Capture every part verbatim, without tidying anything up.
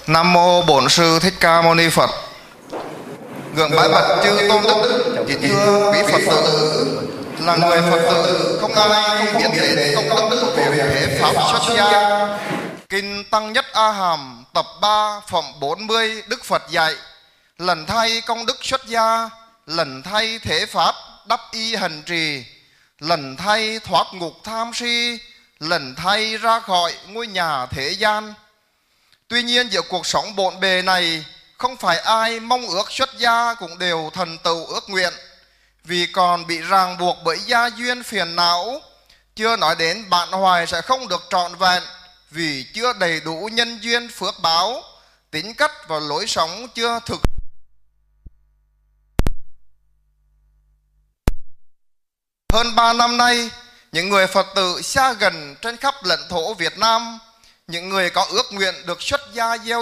Nam mô Bổn Sư Thích Ca Mâu Ni Phật. Gượng bái bạch chư tôn đức, kính thưa quý Phật tử, là người Phật tử không ai không biết đến công đức của việc thế pháp xuất gia. Kinh Tăng Nhất A Hàm tập ba phẩm bốn mươi, Đức Phật dạy: lần thay công đức xuất gia, lần thay thế pháp đắp y hành trì, lần thay thoát ngục tham si, lần thay ra khỏi ngôi nhà thế gian. Tuy nhiên giữa cuộc sống bộn bề này, không phải ai mong ước xuất gia cũng đều thành tựu ước nguyện, vì còn bị ràng buộc bởi gia duyên phiền não. Chưa nói đến bạn hoài sẽ không được trọn vẹn, vì chưa đầy đủ nhân duyên phước báo, tính cách và lối sống chưa thực. Hơn ba năm nay, những người Phật tử xa gần trên khắp lãnh thổ Việt Nam, những người có ước nguyện được xuất gia gieo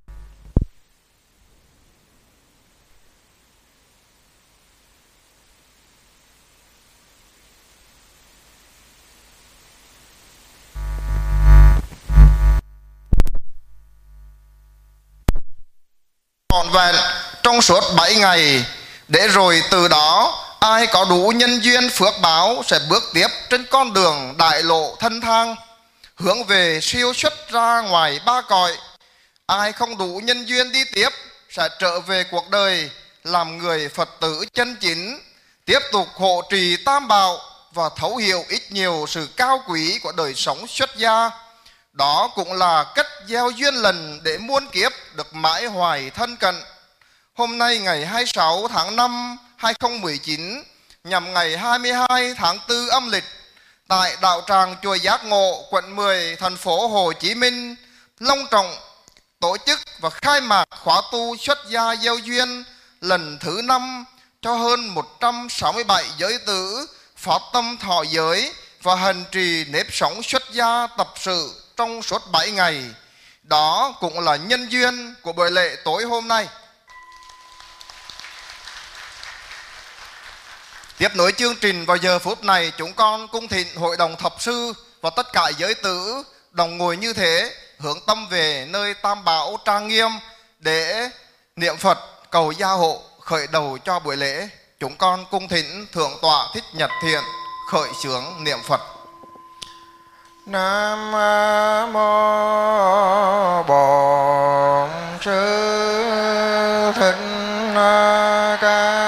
trọn vẹn trong suốt bảy ngày, để rồi từ đó ai có đủ nhân duyên phước báo sẽ bước tiếp trên con đường đại lộ thân thang, hướng về siêu xuất ra ngoài ba cõi. Ai không đủ nhân duyên đi tiếp sẽ trở về cuộc đời làm người Phật tử chân chính, tiếp tục hộ trì tam bảo và thấu hiểu ít nhiều sự cao quý của đời sống xuất gia. Đó cũng là cách gieo duyên lần để muôn kiếp được mãi hoài thân cận. Hôm nay ngày hai mươi sáu tháng năm hai nghìn không trăm mười chín, nhằm ngày hai mươi hai tháng tư âm lịch, tại đạo tràng chùa Giác Ngộ, quận mười, thành phố Hồ Chí Minh, long trọng tổ chức và khai mạc khóa tu xuất gia gieo duyên lần thứ năm cho hơn một trăm sáu mươi bảy giới tử phát tâm thọ giới và hành trì nếp sống xuất gia tập sự trong suốt bảy ngày. Đó cũng là nhân duyên của buổi lễ tối hôm nay. Tiếp nối chương trình vào giờ phút này, chúng con cung thỉnh hội đồng thập sư và tất cả giới tử đồng ngồi như thế, hướng tâm về nơi tam bảo trang nghiêm để niệm Phật cầu gia hộ khởi đầu cho buổi lễ. Chúng con cung thỉnh Thượng tọa Thích Nhật Thiện khởi xướng niệm Phật. Nam mô Bổn Sư Thích Ca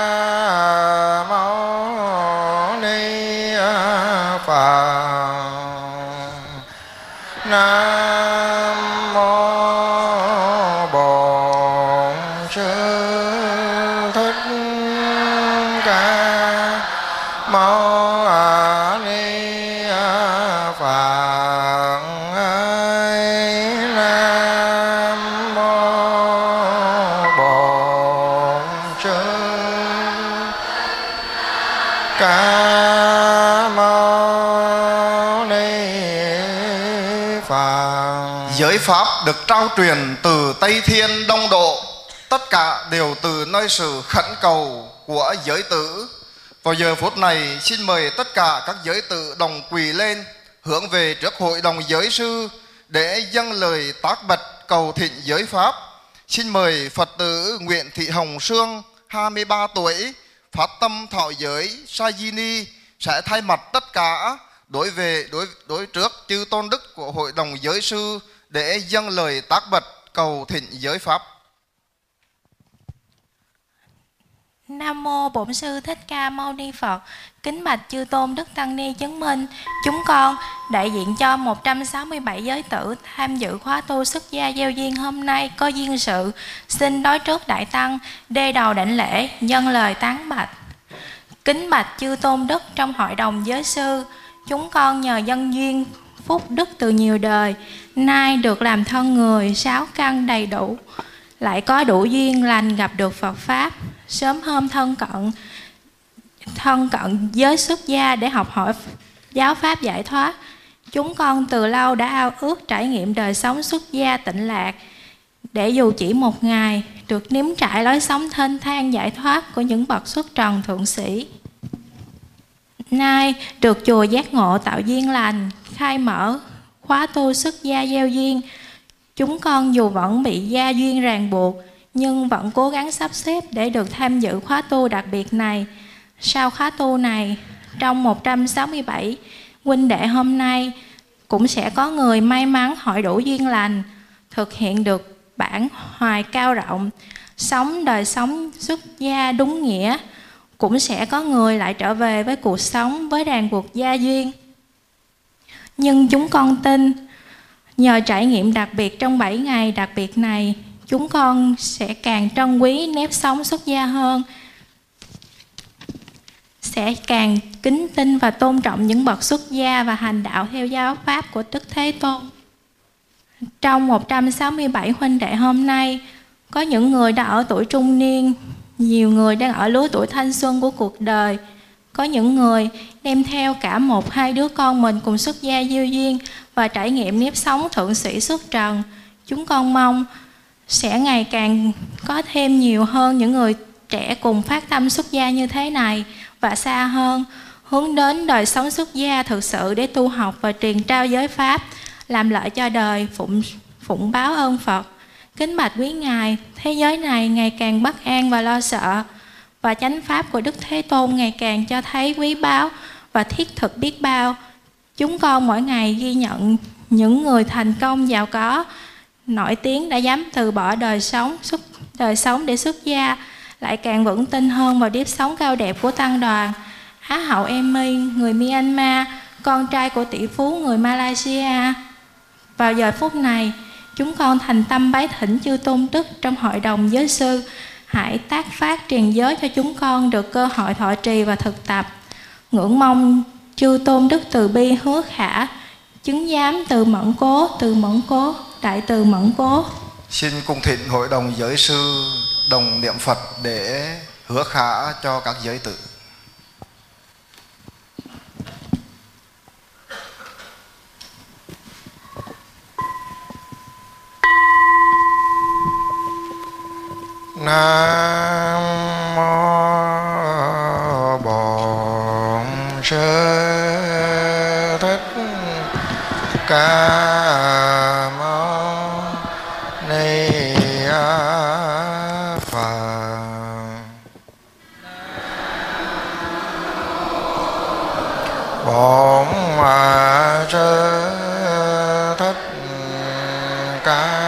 Mâu Ni Phật. Nam mô Bổn Sư Thích Ca Mâu Ni Phật. Nam mô Bổn Sư Ca Mâu Ni Phật. Giới pháp được trao truyền từ Tây Thiên Đông Độ, tất cả đều từ nơi sự khẩn cầu của giới tử. Vào giờ phút này, xin mời tất cả các giới tử đồng quỳ lên, hướng về trước hội đồng giới sư để dâng lời tác bạch cầu thịnh giới pháp. Xin mời Phật tử Nguyễn Thị Hồng Sương, hai mươi ba tuổi, phát tâm thọ giới Sajini, sẽ thay mặt tất cả đối về đối đối trước chư tôn đức của hội đồng giới sư để dâng lời tác bạch cầu thịnh giới pháp. Nam mô Bổn Sư Thích Ca Mâu Ni Phật. Kính bạch chư tôn đức tăng ni chứng minh, chúng con đại diện cho một trăm sáu mươi bảy giới tử tham dự khóa tu xuất gia gieo duyên hôm nay có duyên sự, xin đối trước đại tăng đê đầu đảnh lễ dâng lời tán bạch. Kính bạch chư tôn đức trong hội đồng giới sư, chúng con nhờ nhân duyên phúc đức từ nhiều đời, nay được làm thân người sáu căn đầy đủ, lại có đủ duyên lành gặp được Phật pháp, sớm hôm thân cận thân cận giới xuất gia để học hỏi giáo pháp giải thoát. Chúng con từ lâu đã ao ước trải nghiệm đời sống xuất gia tịnh lạc, để dù chỉ một ngày được nếm trải lối sống thênh thang giải thoát của những bậc xuất trần thượng sĩ. Nay được chùa Giác Ngộ tạo duyên lành khai mở khóa tu xuất gia gieo duyên, Chúng con dù vẫn bị gia duyên ràng buộc, nhưng vẫn cố gắng sắp xếp để được tham dự khóa tu đặc biệt này. Sau khóa tu này, trong một trăm sáu mươi bảy huynh đệ hôm nay, cũng sẽ có người may mắn hội đủ duyên lành, thực hiện được bản hoài cao rộng, sống đời sống xuất gia đúng nghĩa. Cũng sẽ có người lại trở về với cuộc sống với ràng buộc gia duyên. Nhưng chúng con tin, nhờ trải nghiệm đặc biệt trong bảy ngày đặc biệt này, chúng con sẽ càng trân quý nếp sống xuất gia hơn, sẽ càng kính tin và tôn trọng những bậc xuất gia và hành đạo theo giáo pháp của Đức Thế Tôn. Trong một trăm sáu mươi bảy huynh đệ hôm nay, có những người đã ở tuổi trung niên, nhiều người đang ở lứa tuổi thanh xuân của cuộc đời, có những người đem theo cả một hai đứa con mình cùng xuất gia dư duyên và trải nghiệm nếp sống thượng sĩ xuất trần. Chúng con mong sẽ ngày càng có thêm nhiều hơn những người trẻ cùng phát tâm xuất gia như thế này, và xa hơn, hướng đến đời sống xuất gia thực sự để tu học và truyền trao giới pháp, làm lợi cho đời, phụng, phụng báo ơn Phật. Kính bạch quý Ngài, thế giới này ngày càng bất an và lo sợ, và chánh pháp của Đức Thế Tôn ngày càng cho thấy quý báu và thiết thực biết bao. Chúng con mỗi ngày ghi nhận những người thành công giàu có, nổi tiếng đã dám từ bỏ đời sống, xuất, đời sống để xuất gia, lại càng vững tin hơn vào nếp sống cao đẹp của tăng đoàn. Á hậu Emmy, người Myanmar, con trai của tỷ phú người Malaysia. Vào giờ phút này, chúng con thành tâm bái thỉnh chư tôn đức trong hội đồng giới sư, hãy tác phát truyền giới cho chúng con được cơ hội thọ trì và thực tập. Ngưỡng mong chư tôn đức từ bi hứa khả, chứng giám từ mẫn cố, từ mẫn cố, đại từ mẫn cố. Xin cùng thỉnh hội đồng giới sư đồng niệm Phật để hứa khả cho các giới tử. Nam mô Bổn Sư Thích Ca Mâu Ni Phật. Bổn Sư Thích Ca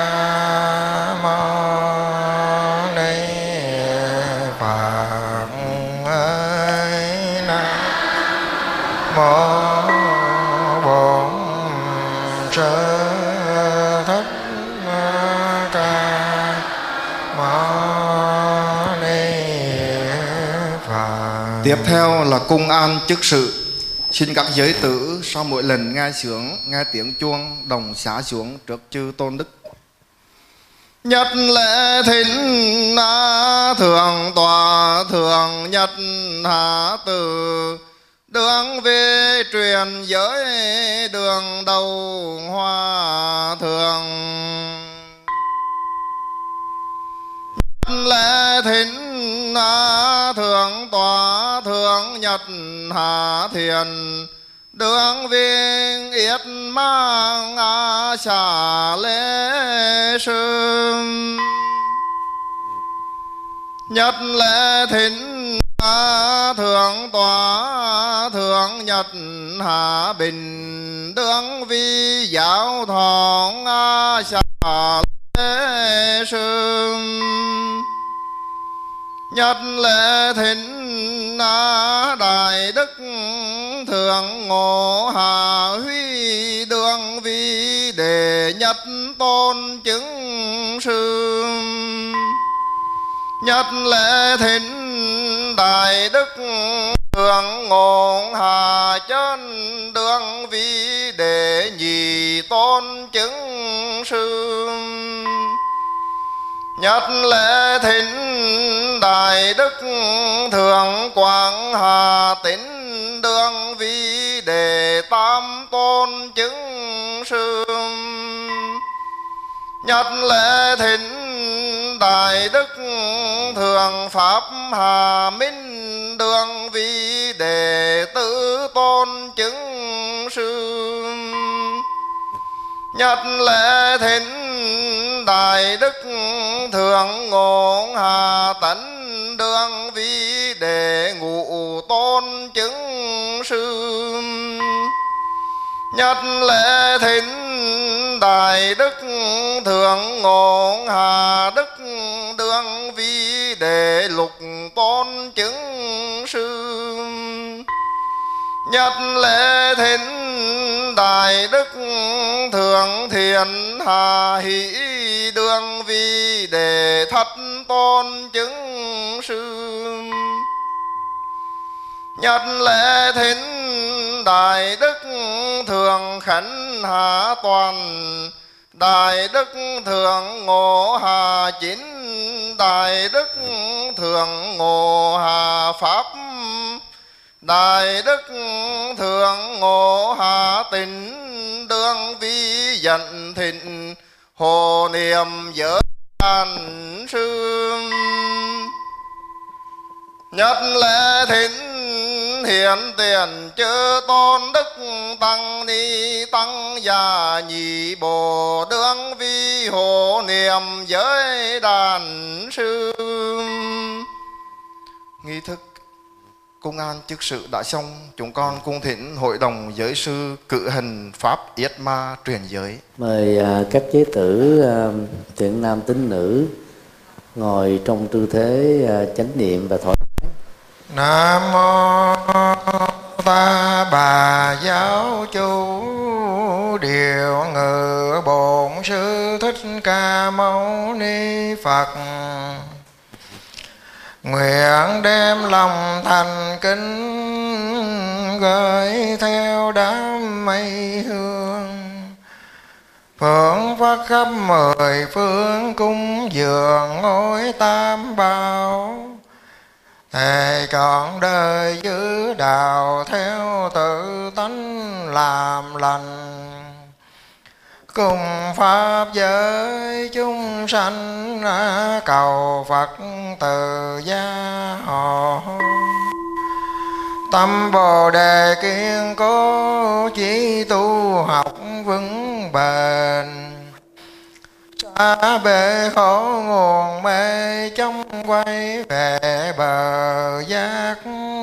Tiếp theo là cung an chức sự. Xin các giới tử sau mỗi lần nghe sướng, nghe tiếng chuông đồng xá xuống trước chư tôn đức. Nhất lễ thính thượng tòa thượng nhật hạ tử, đường về truyền giới đường đầu hoa thượng. Nhất lễ thính thượng tòa thượng nhật hạ thiền, đường viên yết mang a xà lễ sư. Nhất lễ thính thượng tòa thượng nhật hạ bình, đường vi giáo thọ a xà lễ sư. Nhất lễ thính đại đức thượng ngộ hạ huy, đường vi đệ nhất tôn chứng sư. Nhất lễ thính đại đức thượng ngộ hạ chân, đường vi đệ nhị tôn chứng sư. Nhất lễ thính đại đức thượng quảng hà tín, đường vi đệ tam tôn chứng sư. Nhất lễ thính đại đức thượng pháp hà minh, đường vi đệ tứ tôn chứng sư. nhất lễ thính đại đức thượng ngộ hà tấn đương vi đệ ngũ tôn chứng sư, nhất lễ thính đại đức thượng ngộ hà đức đương vi đệ lục tôn chứng sư, nhất lễ thính đại đức thượng thiện hà hỷ đương vi đệ thất tôn chứng sư, nhất lễ thính đại đức thượng khánh hà toàn đại đức thượng ngộ hà chín đại đức thượng ngộ hà pháp đại đức thượng ngộ hà tịnh đương vi dẫn thịnh hồ niệm giới an sư, nhất lễ thính hiện tiền chư tôn đức tăng ni tăng già nhị bồ đương vi hồ niệm giới đàn sư. Nghi thức công an chức sự đã xong, chúng con cung thỉnh hội đồng giới sư cử hành pháp yết ma truyền giới. Mời uh, các chế tử uh, thiện nam tín nữ ngồi trong tư thế uh, chánh niệm và thoải mái. Nam mô Ta Bà Giáo Chủ Điều Ngự Bổn Sư Thích Ca Mâu Ni Phật. Nguyện đem lòng thành kính gửi theo đám mây hương, phượng phát khắp mười phương cung dường ngôi tam bảo. Thề trọn đời giữ đạo theo tự tánh làm lành, cùng pháp giới chúng sanh cầu Phật từ gia hộ. Tâm Bồ Đề kiên cố chỉ tu học vững bền, xa bể khổ nguồn mê trong quay về bờ giác.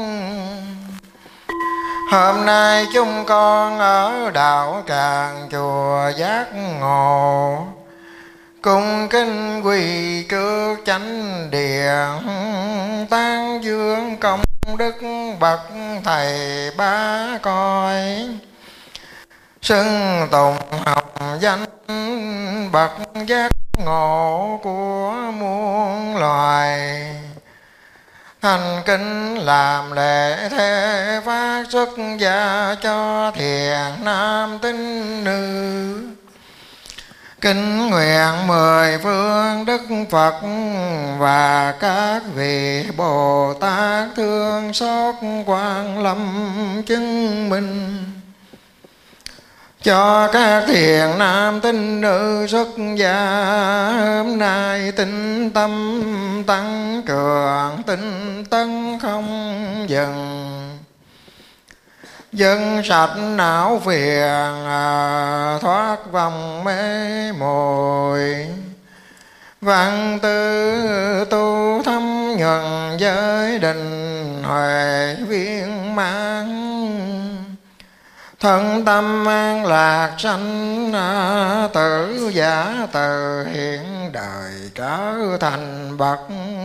Hôm nay chúng con ở đạo tràng chùa Giác Ngộ, cung kính quỳ trước chánh điện, tán dương công đức bậc thầy ba cõi, xưng tụng học danh bậc giác ngộ của muôn loài. Thành kính làm lễ thế phát xuất gia cho thiện nam tín nữ, kính nguyện mười phương đức Phật và các vị Bồ Tát thương xót Quan Lâm chứng minh cho các thiện nam tín nữ xuất gia. Hôm nay tinh tâm tăng cường, tinh tấn không dừng, dân sạch não phiền thoát vòng mê muội. Văn tư tu thâm nhuần giới định huệ viên mãn, thân tâm an lạc sanh tử giả từ hiện đời trở thành bậc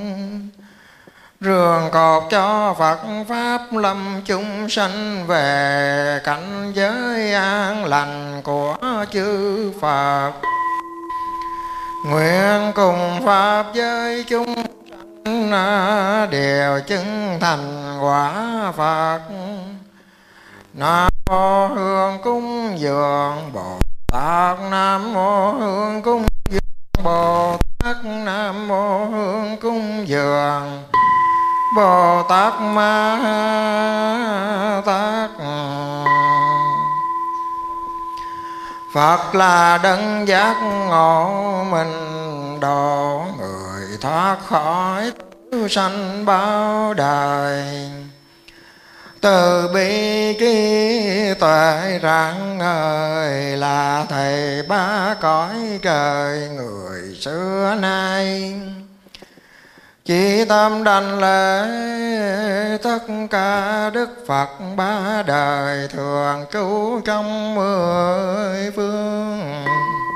rường cột cho Phật pháp lâm chúng sanh về cảnh giới an lành của chư Phật. Nguyện cùng pháp giới chúng sanh đều chứng thành quả Phật. Nam mô Hương cúng dường Bồ Tát, Nam mô Hương cúng dường Bồ Tát, Nam mô Hương cúng dường Bồ Tát Ma Tát. Phật là đấng giác ngộ, mình độ người thoát khỏi tử sanh bao đời. từ bi trí tuệ rạng ngời, là thầy ba cõi trời người xưa nay. Chỉ tâm đảnh lễ tất cả đức Phật ba đời, thường trú trong mười phương.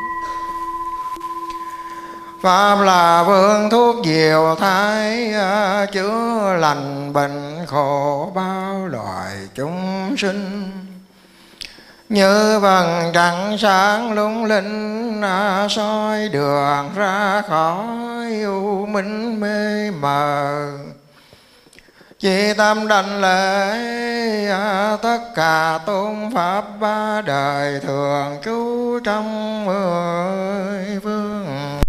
Pháp là phương thuốc diệu thái, chữa lành bệnh khổ bao loài chúng sinh. Như vầng trăng sáng lung linh, soi đường ra khỏi u minh mê mờ. Chỉ tâm đảnh lễ tất cả tôn pháp ba đời, thường trú trong mười phương.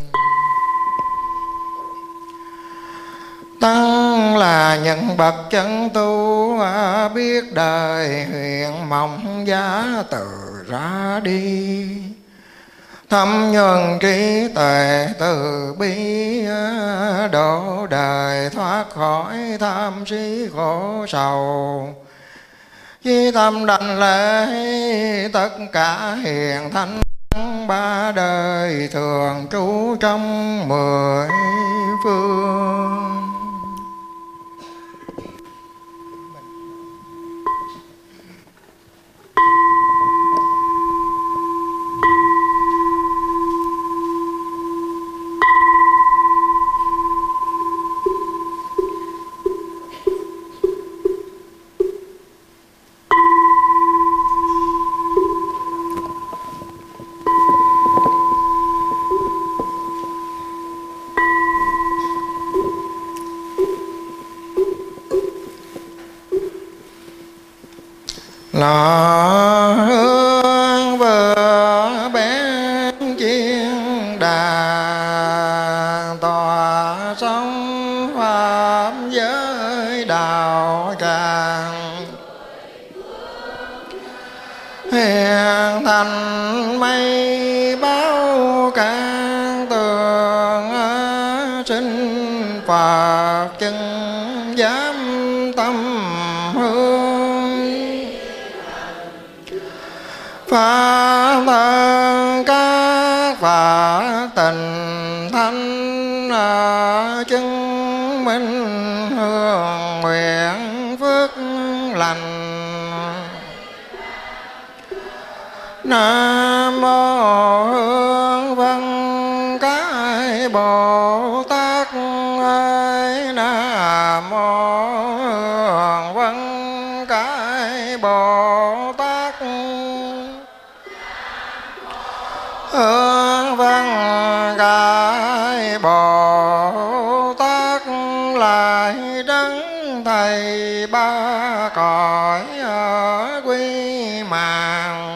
Tăng là những bậc chân tu, biết đời huyền mong giá từ ra đi. Thâm nhuần trí tuệ từ bi, độ đời thoát khỏi tham si khổ sầu. Chí tâm đảnh lễ tất cả hiền thánh ba đời, thường trú trong mười phương. Lò hương vừa bén chiên đàn, tòa sông pháp giới đạo tràng. Hiền thành mây báo can tường, sinh Phật chân giám tâm hương. Phá thân các Phật tình thanh, chứng minh hương nguyện phước lành. Nam mô Hương Văn Cái Bồ Tát ơi, Nam mô Hương Văn Cái Bồ Tát. Hương Văn Cái Bồ Tát lại đấng thầy ba cõi ở quy mạng.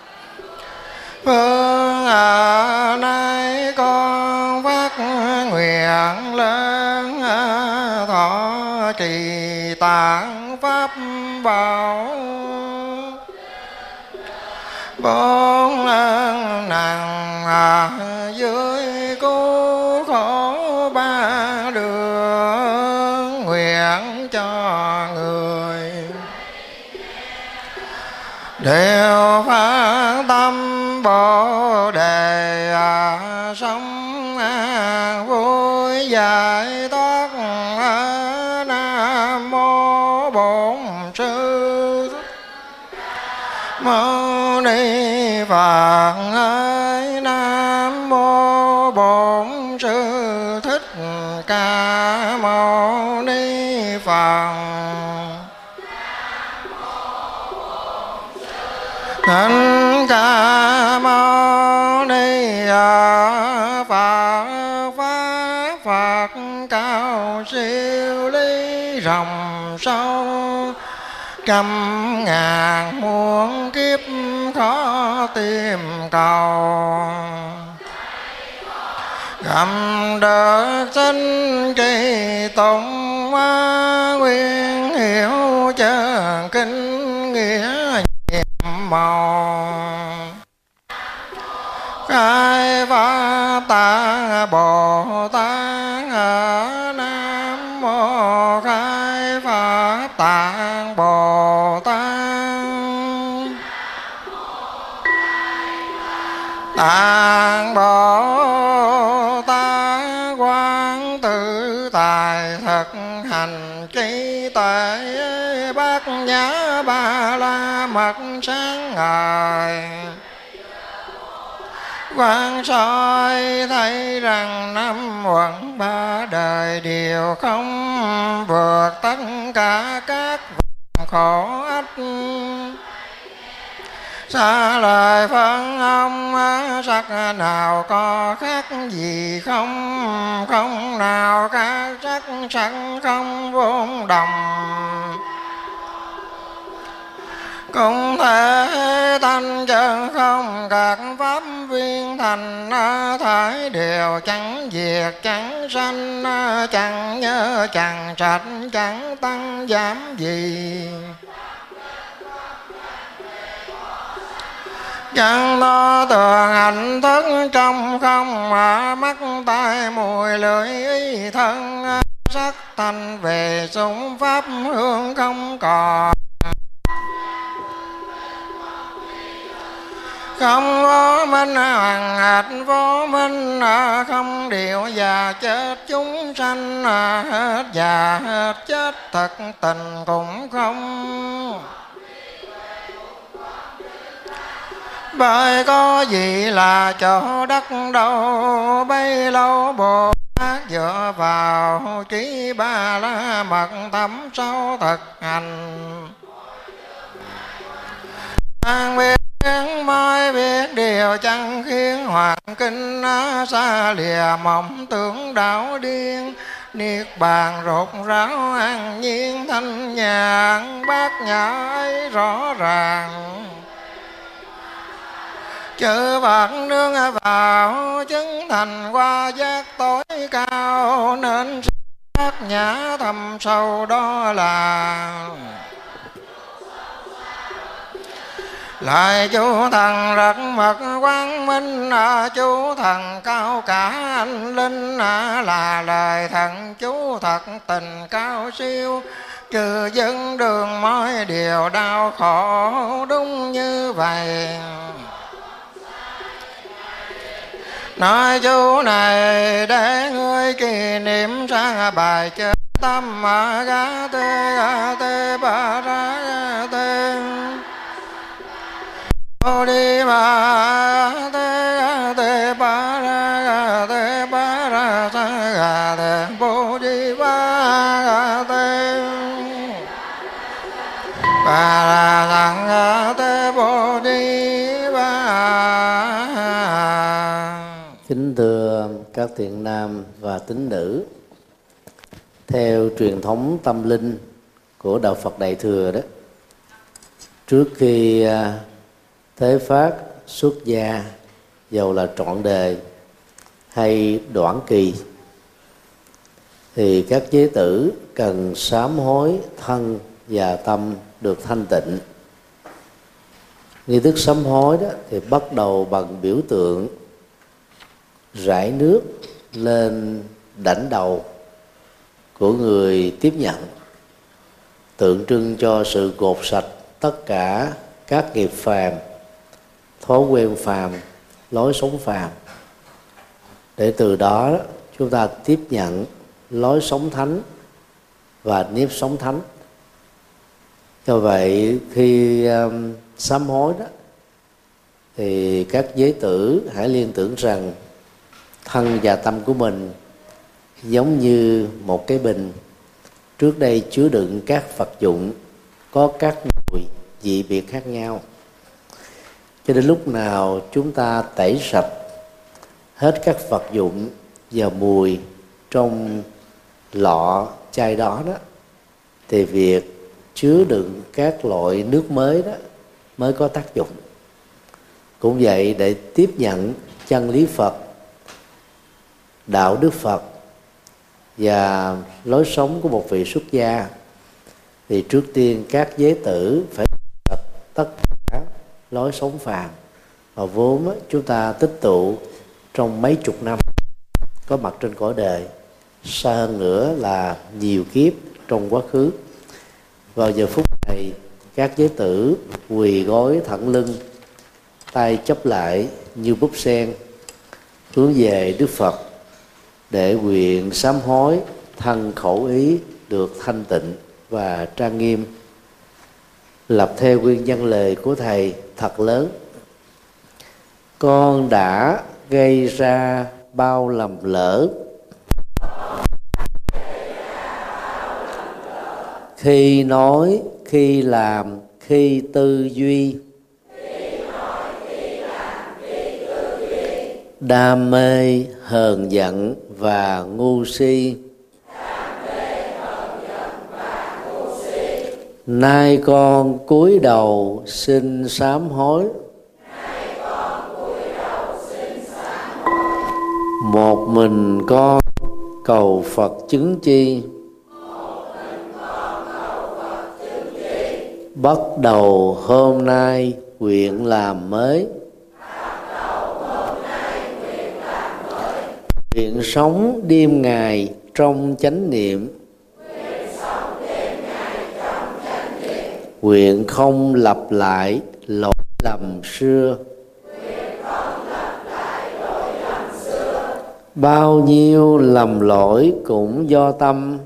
Phương à nay con phát nguyện lớn, thọ trì tạng pháp bảo. Bốn ơn nặng dưới cứu khổ ba đường, nguyện cho người đều phát tâm Bồ Đề, sống vui giải thoát. Nam mô Bổn Sư Mâu Ni Phật ơi, Nam mô Bổn Sư Thích Ca Mâu Ni Phật. Thích Ca Mâu Ni Phật, Pháp Phật cao siêu lý rộng sâu, trăm ngàn muôn kiếp khó tìm cầu. Gặp đợt sinh trì tụng nguyên hiểu chân kinh nghĩa nhiệm màu. Khai Pháp Tạng Bồ Tát, Nam mô Khai Pháp Tạng Bồ Tạng Bồ Tát quán tự tài thực hành trí tuệ, bát nhã ba la mật sáng ngời. Quán soi thấy rằng năm uẩn ba đời đều không vượt tất cả các vòng khổ ách. Xa lời phân ông sắc nào có khác gì không, không nào khác sắc sắc không vốn đồng. Cũng thể thanh chân không các pháp viên thành, thể đều chẳng diệt chẳng sanh, chẳng nhớ chẳng sạch chẳng tăng giảm gì. Chẳng lo tường hạnh thức trong không, mà mắt tai mùi lưỡi ý thân sắc thành về sung pháp hương không còn. Không vô minh hoàng hạch vô minh, không điều già chết chúng sanh, hết già hết chết thật tình cũng không. Bởi có gì là chỗ đất đâu, bấy lâu Bồ Tát dựa vào trí ba la mật thấm sâu thực hành. An biết mới biết điều chẳng khiến hoàng kinh, xa lìa mộng tưởng đảo điên. Niết bàn rốt ráo an nhiên thanh nhàn, bát nhã ấy rõ ràng. Chư Phật nương vào chứng thành qua giác tối cao, nên bát nhã thâm sâu đó là. Lại chú thần rất mật quang minh, chú thần cao cả anh linh, là lời thần chú thật tình cao siêu. Trừ dân đường mọi điều đau khổ đúng như vậy. Nói chú này để ngươi kỷ niệm sang bài chơi tâm ga tê ga tê ba ra ga tê bồ đi ba tê ga tê ba ra ga tê ba ra sa ga tê bồ đi ba ga tê ba ra sa ga tê bồ đi ba. Kính thưa các thiện nam và tín nữ, theo truyền thống tâm linh của Đạo Phật Đại Thừa đó, trước khi thế phát xuất gia, dầu là trọn đời hay đoạn kỳ, thì các giới tử cần sám hối thân và tâm được thanh tịnh. Nghi thức sám hối đó thì bắt đầu bằng biểu tượng rải nước lên đảnh đầu của người tiếp nhận, tượng trưng cho sự gột sạch tất cả các nghiệp phàm, thói quen phàm, lối sống phàm, để từ đó chúng ta tiếp nhận lối sống thánh và nếp sống thánh. Do vậy khi um, sám hối đó thì các giới tử hãy liên tưởng rằng thân và tâm của mình giống như một cái bình trước đây chứa đựng các vật dụng có các mùi dị biệt khác nhau. Cho đến lúc nào chúng ta tẩy sạch hết các vật dụng và mùi trong lọ chai đó đó, thì việc chứa đựng các loại nước mới đó mới có tác dụng. Cũng vậy, để tiếp nhận chân lý Phật, đạo đức Phật và lối sống của một vị xuất gia, thì trước tiên các giới tử phải sạch tất cả lối sống phàm mà vốn chúng ta tích tụ trong mấy chục năm có mặt trên cõi đời, xa hơn nữa là nhiều kiếp trong quá khứ. Vào giờ phút này, các giới tử quỳ gối thẳng lưng, tay chắp lại như búp sen hướng về Đức Phật để nguyện sám hối thân khẩu ý được thanh tịnh và trang nghiêm, lập theo nguyên văn lời của Thầy thật lớn. Con đã gây ra bao lầm lỡ, khi nói, khi làm, khi tư duy, đam mê, hờn giận và ngu si. Nay con cúi đầu xin sám hối. Một mình con cầu Phật chứng chi. Bắt đầu hôm nay nguyện làm mới. Nguyện sống đêm ngày trong chánh niệm. Nguyện không lặp lại lỗi lầm xưa. Bao nhiêu lầm lỗi cũng do tâm.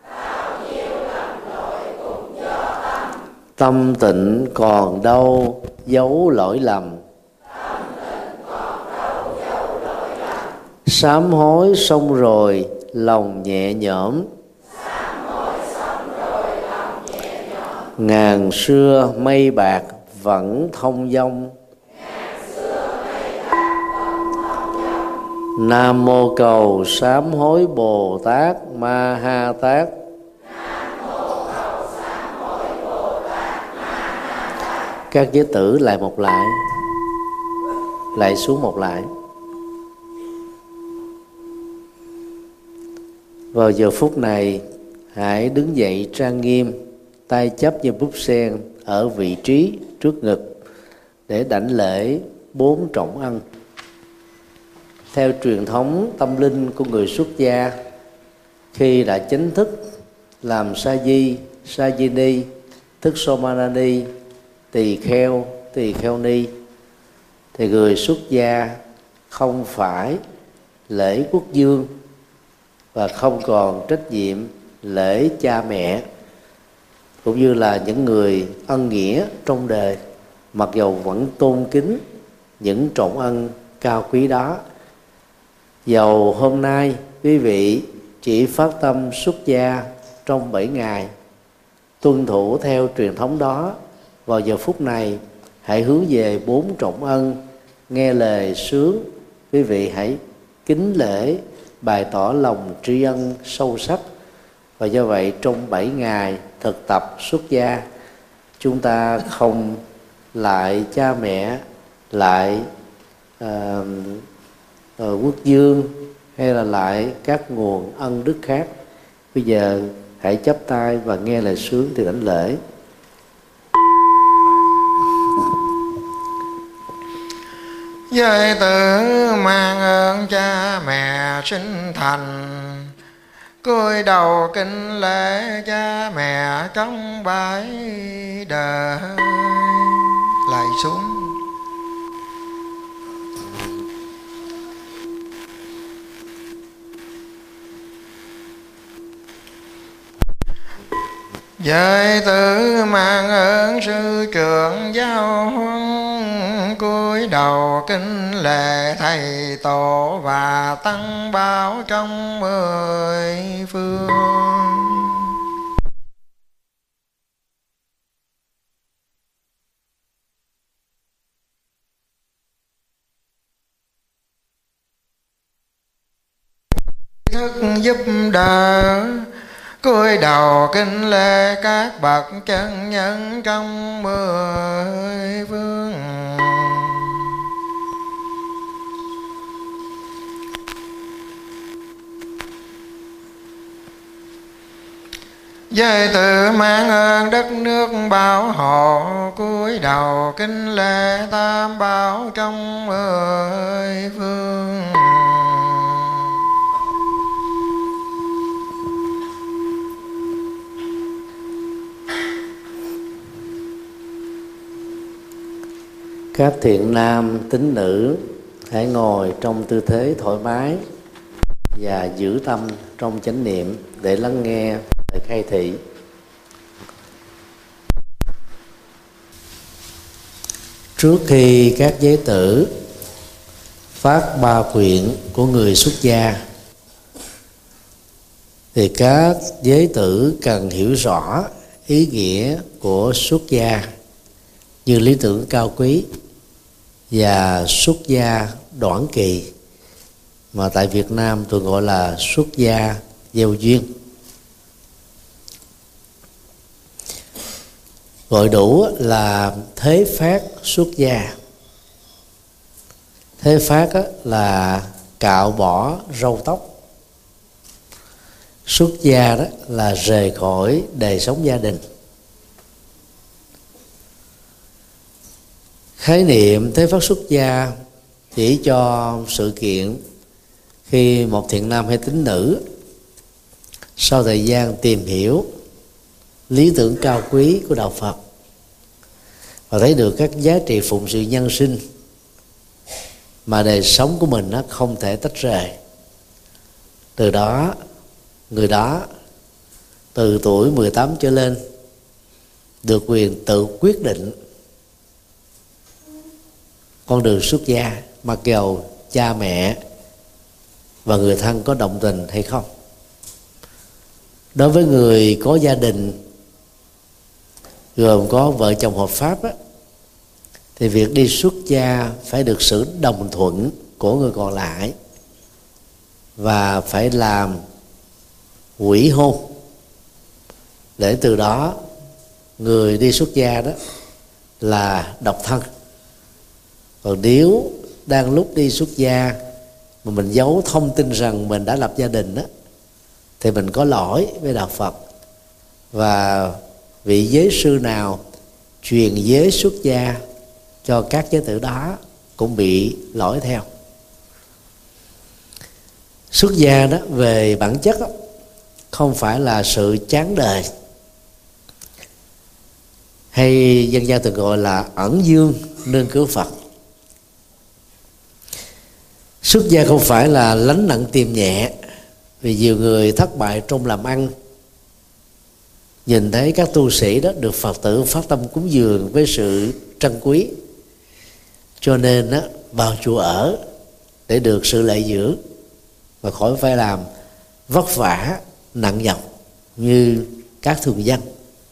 Tâm tịnh còn đâu giấu lỗi lầm. Sám hối xong rồi lòng nhẹ nhõm. Ngàn xưa mây bạc vẫn thông dong. Nam mô cầu sám hối Bồ Tát Ma Ha Tát. Các giới tử lại một lại, lại xuống một lại. Vào giờ phút này, hãy đứng dậy trang nghiêm, tay chấp như búp sen ở vị trí trước ngực để đảnh lễ bốn trọng ân. Theo truyền thống tâm linh của người xuất gia, khi đã chính thức làm sa di, sa di ni, thức somanani, tỳ kheo, tỳ kheo ni, thì người xuất gia không phải lễ quốc dương và không còn trách nhiệm lễ cha mẹ, cũng như là những người ân nghĩa trong đời, mặc dầu vẫn tôn kính những trọng ân cao quý đó. Dầu hôm nay quý vị chỉ phát tâm xuất gia trong bảy ngày, tuân thủ theo truyền thống đó, vào giờ phút này hãy hướng về bốn trọng ân, nghe lời sướng, quý vị hãy kính lễ, bày tỏ lòng tri ân sâu sắc. Và do vậy trong bảy ngày thực tập xuất gia, chúng ta không lại cha mẹ, lại uh, uh, quốc dương hay là lại các nguồn ân đức khác. Bây giờ hãy chắp tay và nghe lời sướng thì đảnh lễ. Giới tử mang ơn cha mẹ sinh thành, cúi đầu kính lễ cha mẹ trong bãi đời. Lại xuống. Giới tử mang ơn sư trưởng giáo huấn, cúi đầu kính lễ thầy tổ và tăng bảo trong mười phương. Thức giúp đỡ, cúi đầu kính lễ các bậc chân nhân trong mười phương. Giới tử mang ơn đất nước bảo hộ, cúi đầu kính lễ tam bảo trong mười phương. Các thiện nam tín nữ Hãy ngồi trong tư thế thoải mái và giữ tâm trong chánh niệm để lắng nghe lời khai thị. Trước khi các giới tử phát ba quyển của người xuất gia thì các giới tử cần hiểu rõ ý nghĩa của xuất gia như lý tưởng cao quý và xuất gia đoạn kỳ, mà tại Việt Nam tôi gọi là xuất gia gieo duyên. Gọi đủ là thế phát xuất gia. Thế phát là cạo bỏ râu tóc. Xuất gia đó là rời khỏi đời sống gia đình. Khái niệm thế phát xuất gia chỉ cho sự kiện khi một thiện nam hay tín nữ sau thời gian tìm hiểu lý tưởng cao quý của đạo Phật và thấy được các giá trị phụng sự nhân sinh mà đời sống của mình nó không thể tách rời. Từ đó, người đó từ tuổi mười tám trở lên được quyền tự quyết định con đường xuất gia, mặc dầu cha mẹ và người thân có đồng tình hay không. Đối với người có gia đình gồm có vợ chồng hợp pháp á, thì việc đi xuất gia phải được sự đồng thuận của người còn lại và phải làm hủy hôn, để từ đó người đi xuất gia đó là độc thân. Còn nếu đang lúc đi xuất gia mà mình giấu thông tin rằng mình đã lập gia đình đó, thì mình có lỗi với đạo Phật, và vị giới sư nào truyền giới xuất gia cho các giới tử đó cũng bị lỗi theo. Xuất gia đó về bản chất đó, không phải là sự chán đời, hay dân gian thường gọi là ẩn dương nương cứu Phật. Xuất gia không phải là lánh nặng tìm nhẹ, vì nhiều người thất bại trong làm ăn nhìn thấy các tu sĩ đó được Phật tử phát tâm cúng dường với sự trân quý, cho nên đó, vào chùa ở để được sự lợi dưỡng và khỏi phải làm vất vả nặng nhọc như các thường dân.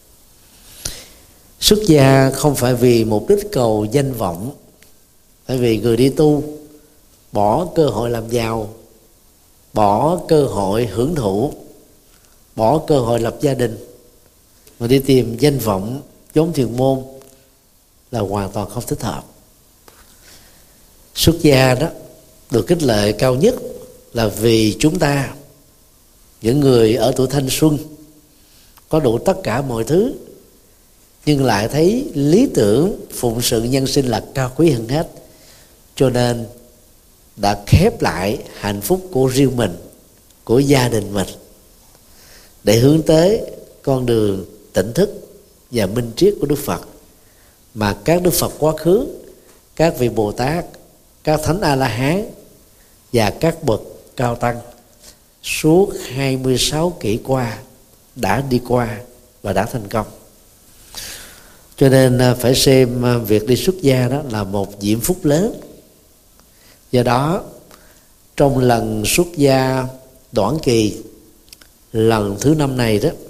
Xuất gia không phải vì mục đích cầu danh vọng, bởi vì người đi tu bỏ cơ hội làm giàu, bỏ cơ hội hưởng thụ, bỏ cơ hội lập gia đình mà đi tìm danh vọng giống thiền môn là hoàn toàn không thích hợp. Xuất gia đó được khích lệ cao nhất là vì chúng ta, những người ở tuổi thanh xuân, có đủ tất cả mọi thứ nhưng lại thấy lý tưởng phụng sự nhân sinh là cao quý hơn hết, cho nên đã khép lại hạnh phúc của riêng mình, của gia đình mình, để hướng tới con đường tỉnh thức và minh triết của Đức Phật mà các Đức Phật quá khứ, các vị Bồ Tát, các Thánh A-la-hán và các bậc cao tăng suốt hai mươi sáu kỷ qua đã đi qua và đã thành công. Cho nên phải xem việc đi xuất gia đó là một diễm phúc lớn. Do đó, trong lần xuất gia đoạn kỳ lần thứ năm này đó,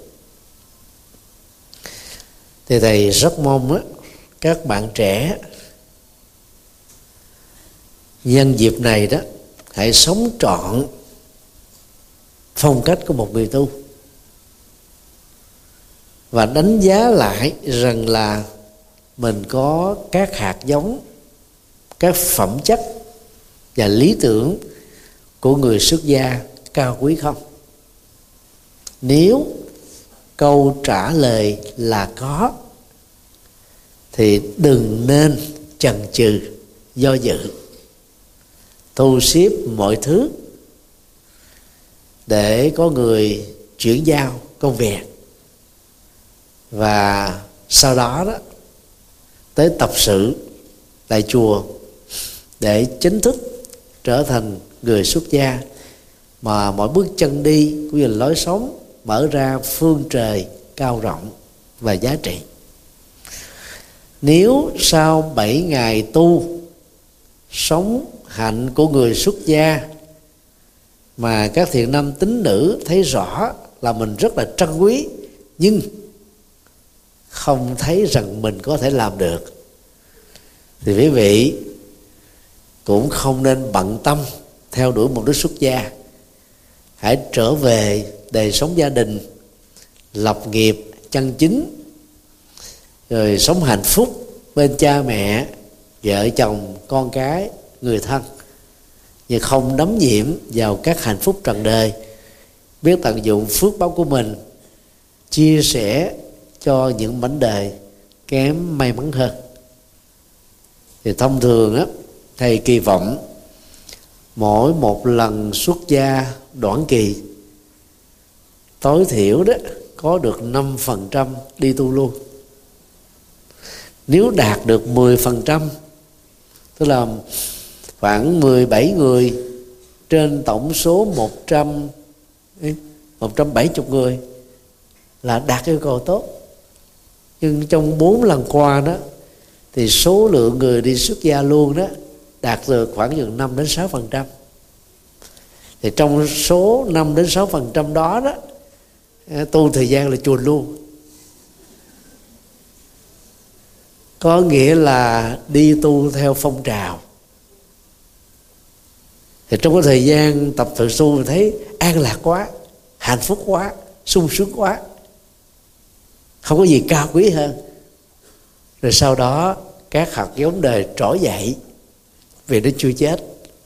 thì thầy rất mong đó, các bạn trẻ nhân dịp này đó hãy sống trọn phong cách của một người tu và đánh giá lại rằng là mình có các hạt giống, các phẩm chất và lý tưởng của người xuất gia cao quý không. Nếu câu trả lời là có thì đừng nên chần chừ do dự, thu xếp mọi thứ để có người chuyển giao công việc, và sau đó đó tới tập sự tại chùa để chính thức trở thành người xuất gia, mà mỗi bước chân đi cũng như là lối sống mở ra phương trời cao rộng và giá trị. Nếu sau bảy ngày tu sống hạnh của người xuất gia mà các thiện nam tín nữ thấy rõ là mình rất là trân quý, nhưng không thấy rằng mình có thể làm được, thì quý vị cũng không nên bận tâm theo đuổi mục đích xuất gia. Hãy trở về đời sống gia đình, lập nghiệp chân chính, rồi sống hạnh phúc bên cha mẹ, vợ chồng, con cái, người thân, nhưng không đắm nhiễm vào các hạnh phúc trần đời, biết tận dụng phước báo của mình, chia sẻ cho những mảnh đời kém may mắn hơn. Thì thông thường á, thầy kỳ vọng mỗi một lần xuất gia đoạn kỳ tối thiểu đó có được năm phần trăm đi tu luôn. Nếu đạt được mười phần trăm, tức là khoảng mười bảy người trên tổng số một trăm, một trăm bảy mươi người là đạt yêu cầu tốt. Nhưng trong bốn lần qua đó thì số lượng người đi xuất gia luôn đó đạt được khoảng chừng năm đến sáu phần trăm. Thì trong số năm đến sáu phần trăm đó đó, tu thời gian là chuồn luôn. Có nghĩa là đi tu theo phong trào. Thì trong cái thời gian tập thực tu mình thấy an lạc quá, hạnh phúc quá, sung sướng quá, không có gì cao quý hơn. Rồi sau đó các hạt giống đời trỗi dậy vì nó chưa chết.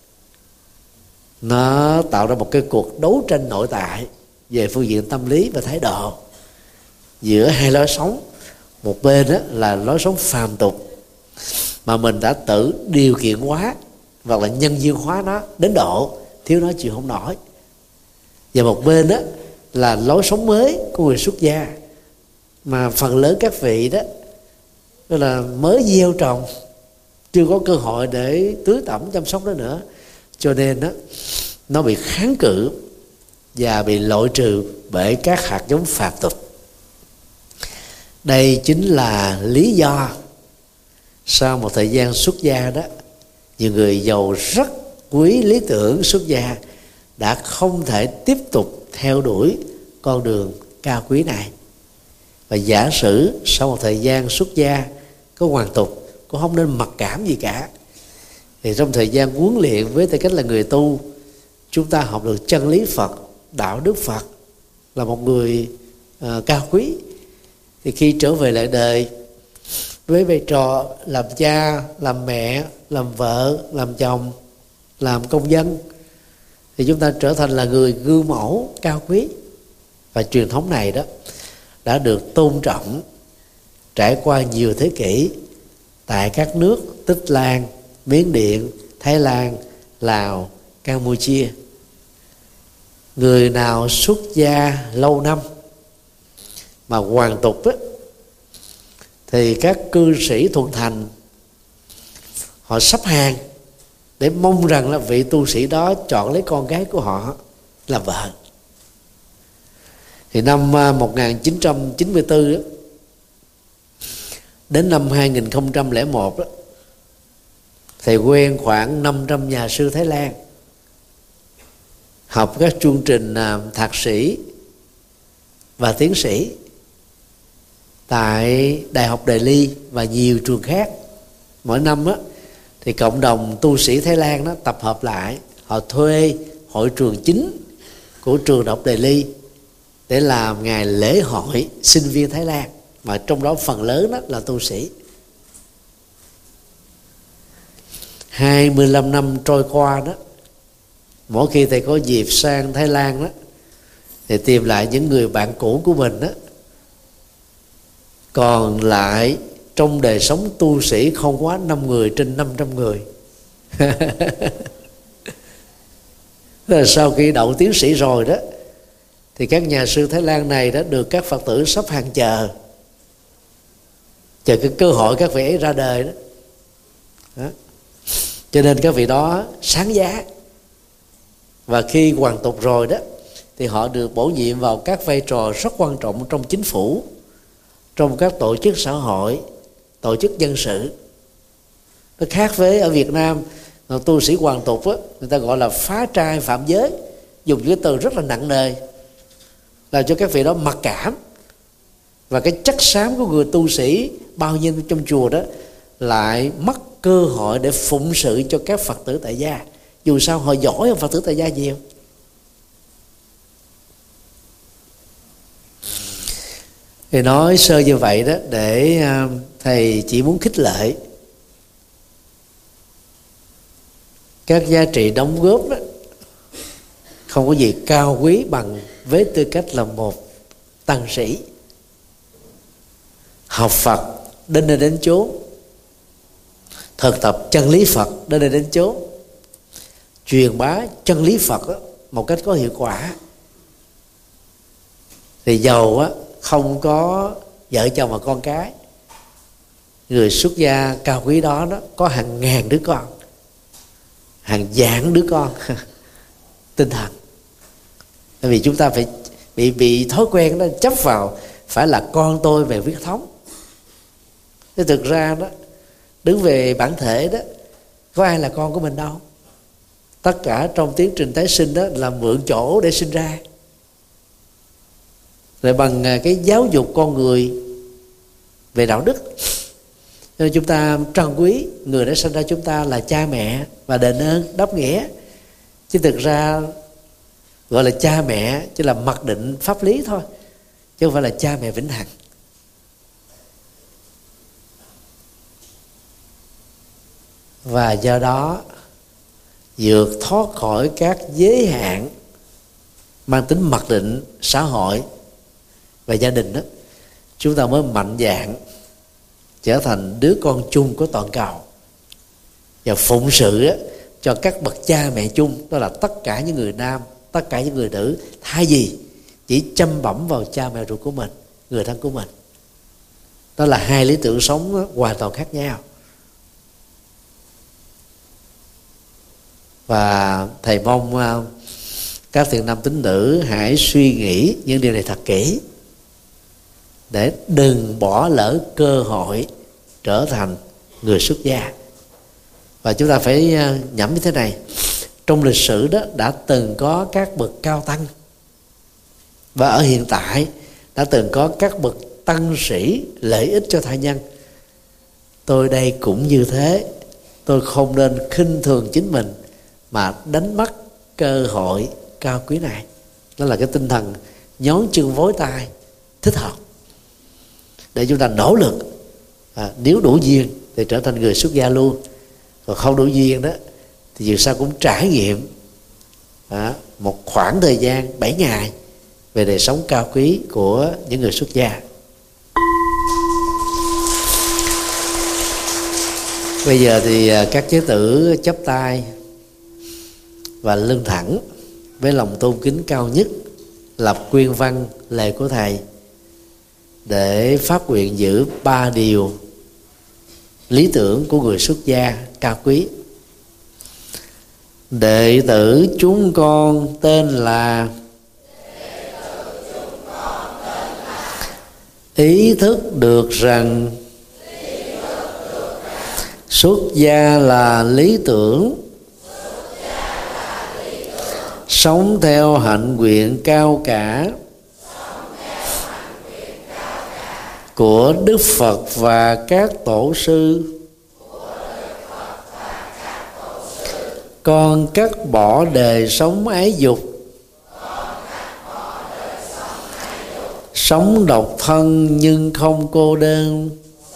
Nó tạo ra một cái cuộc đấu tranh nội tại về phương diện tâm lý và thái độ giữa hai lối sống. Một bên đó là lối sống phàm tục mà mình đã tự điều kiện hóa hoặc là nhân duyên hóa nó đến độ thiếu nó chịu không nổi. Và một bên đó là lối sống mới của người xuất gia mà phần lớn các vị đó tức là mới gieo trồng, chưa có cơ hội để tưới tẩm chăm sóc nó nữa, cho nên đó nó bị kháng cự và bị loại trừ bởi các hạt giống phàm tục. Đây chính là lý do sau một thời gian xuất gia đó, nhiều người giàu rất quý lý tưởng xuất gia đã không thể tiếp tục theo đuổi con đường cao quý này. Và giả sử sau một thời gian xuất gia có hoàn tục, cũng không nên mặc cảm gì cả. Thì trong thời gian huấn luyện với tư cách là người tu, chúng ta học được chân lý Phật, đạo đức Phật, là một người uh, cao quý. Thì khi trở về lại đời với vai trò làm cha, làm mẹ, làm vợ, làm chồng, làm công dân, thì chúng ta trở thành là người gương mẫu cao quý. Và truyền thống này đó đã được tôn trọng trải qua nhiều thế kỷ tại các nước Tích Lan, Miến Điện, Thái Lan, Lào, Campuchia. Người nào xuất gia lâu năm mà hoàn tục á, thì các cư sĩ thuận thành họ sắp hàng để mong rằng là vị tu sĩ đó chọn lấy con gái của họ làm vợ. Thì năm một nghìn chín trăm chín mươi tư đó, đến năm hai nghìn không trăm lẻ một đó, thầy quen khoảng năm trăm nhà sư Thái Lan học các chương trình thạc sĩ và tiến sĩ tại Đại học Delhi và nhiều trường khác. Mỗi năm á, thì cộng đồng tu sĩ Thái Lan đó tập hợp lại, họ thuê hội trường chính của trường Đại học Delhi để làm ngày lễ hội sinh viên Thái Lan, mà trong đó phần lớn đó là tu sĩ. hai mươi lăm năm trôi qua đó, mỗi khi thầy có dịp sang Thái Lan đó, thì tìm lại những người bạn cũ của mình đó, còn lại trong đời sống tu sĩ không quá năm người trên năm trăm người. Rồi sau khi đậu tiến sĩ rồi đó, thì các nhà sư Thái Lan này đã được các Phật tử sắp hàng chờ, chờ cái cơ hội các vị ấy ra đời đó. Đó. Cho nên các vị đó sáng giá. Và khi hoàn tục rồi đó thì họ được bổ nhiệm vào các vai trò rất quan trọng trong chính phủ, trong các tổ chức xã hội, tổ chức dân sự. Nó khác với ở Việt Nam, tu sĩ hoàn tục á, người ta gọi là phá trai phạm giới, dùng cái từ rất là nặng nề, làm cho các vị đó mặc cảm. Và cái chất xám của người tu sĩ bao nhiêu trong chùa đó lại mất cơ hội để phụng sự cho các Phật tử tại gia. Dù sao họ giỏi hơn Phật tử tại gia nhiều. Thì nói sơ như vậy đó để thầy chỉ muốn khích lệ các giá trị đóng góp đó, không có gì cao quý bằng với tư cách là một tăng sĩ học Phật đến nơi đến chốn, thực tập chân lý Phật đến nơi đến chốn, truyền bá chân lý Phật đó, một cách có hiệu quả. Thì giàu á không có vợ chồng và con cái, người xuất gia cao quý đó đó có hàng ngàn đứa con, hàng vạn đứa con tinh thần. Bởi vì chúng ta phải bị bị thói quen đó chấp vào phải là con tôi về huyết thống. Thế thực ra đó, đứng về bản thể đó, có ai là con của mình đâu. Tất cả trong tiến trình tái sinh đó là mượn chỗ để sinh ra. Rồi bằng cái giáo dục con người về đạo đức, nên chúng ta trân quý người đã sinh ra chúng ta là cha mẹ và đền ơn đáp nghĩa. Chứ thực ra gọi là cha mẹ chỉ là mặc định pháp lý thôi, chứ không phải là cha mẹ vĩnh hằng. Và do đó vượt thoát khỏi các giới hạn mang tính mặc định xã hội và gia đình đó, chúng ta mới mạnh dạn trở thành đứa con chung của toàn cầu và phụng sự á, cho các bậc cha mẹ chung, đó là tất cả những người nam, tất cả những người nữ, thay vì chỉ chăm bẩm vào cha mẹ ruột của mình, người thân của mình. Đó là hai lý tưởng sống đó, hoàn toàn khác nhau. Và thầy mong uh, các thiện nam tín nữ hãy suy nghĩ những điều này thật kỹ, để đừng bỏ lỡ cơ hội trở thành người xuất gia. Và chúng ta phải uh, nhẩm như thế này: trong lịch sử đó đã từng có các bậc cao tăng, và ở hiện tại đã từng có các bậc tăng sĩ lợi ích cho tha nhân. Tôi đây cũng như thế. Tôi không nên khinh thường chính mình mà đánh mất cơ hội cao quý này. Đó là cái tinh thần nhón chân vối tay thích hợp để chúng ta nỗ lực. À, nếu đủ duyên thì trở thành người xuất gia luôn, còn không đủ duyên đó thì dù sao cũng trải nghiệm à, một khoảng thời gian bảy ngày về đời sống cao quý của những người xuất gia. Bây giờ thì các chế tử chắp tay và lưng thẳng với lòng tôn kính cao nhất, lập quyên văn lệ của thầy để phát nguyện giữ ba điều lý tưởng của người xuất gia cao quý. Đệ tử chúng con tên là ý thức được rằng xuất gia là lý tưởng, sống theo hạnh nguyện cao cả của Đức Phật và các tổ sư. Con cắt bỏ đời sống ái dục, sống độc thân nhưng không cô đơn,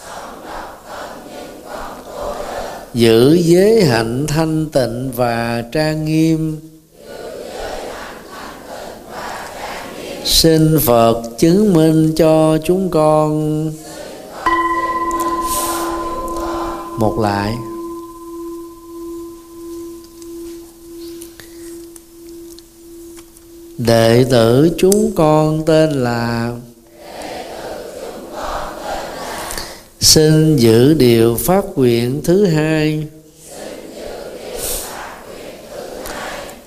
giữ giới hạnh thanh tịnh và trang nghiêm. Xin Phật chứng minh cho chúng con. Một lại. Đệ tử chúng con tên là xin giữ điều phát nguyện thứ hai,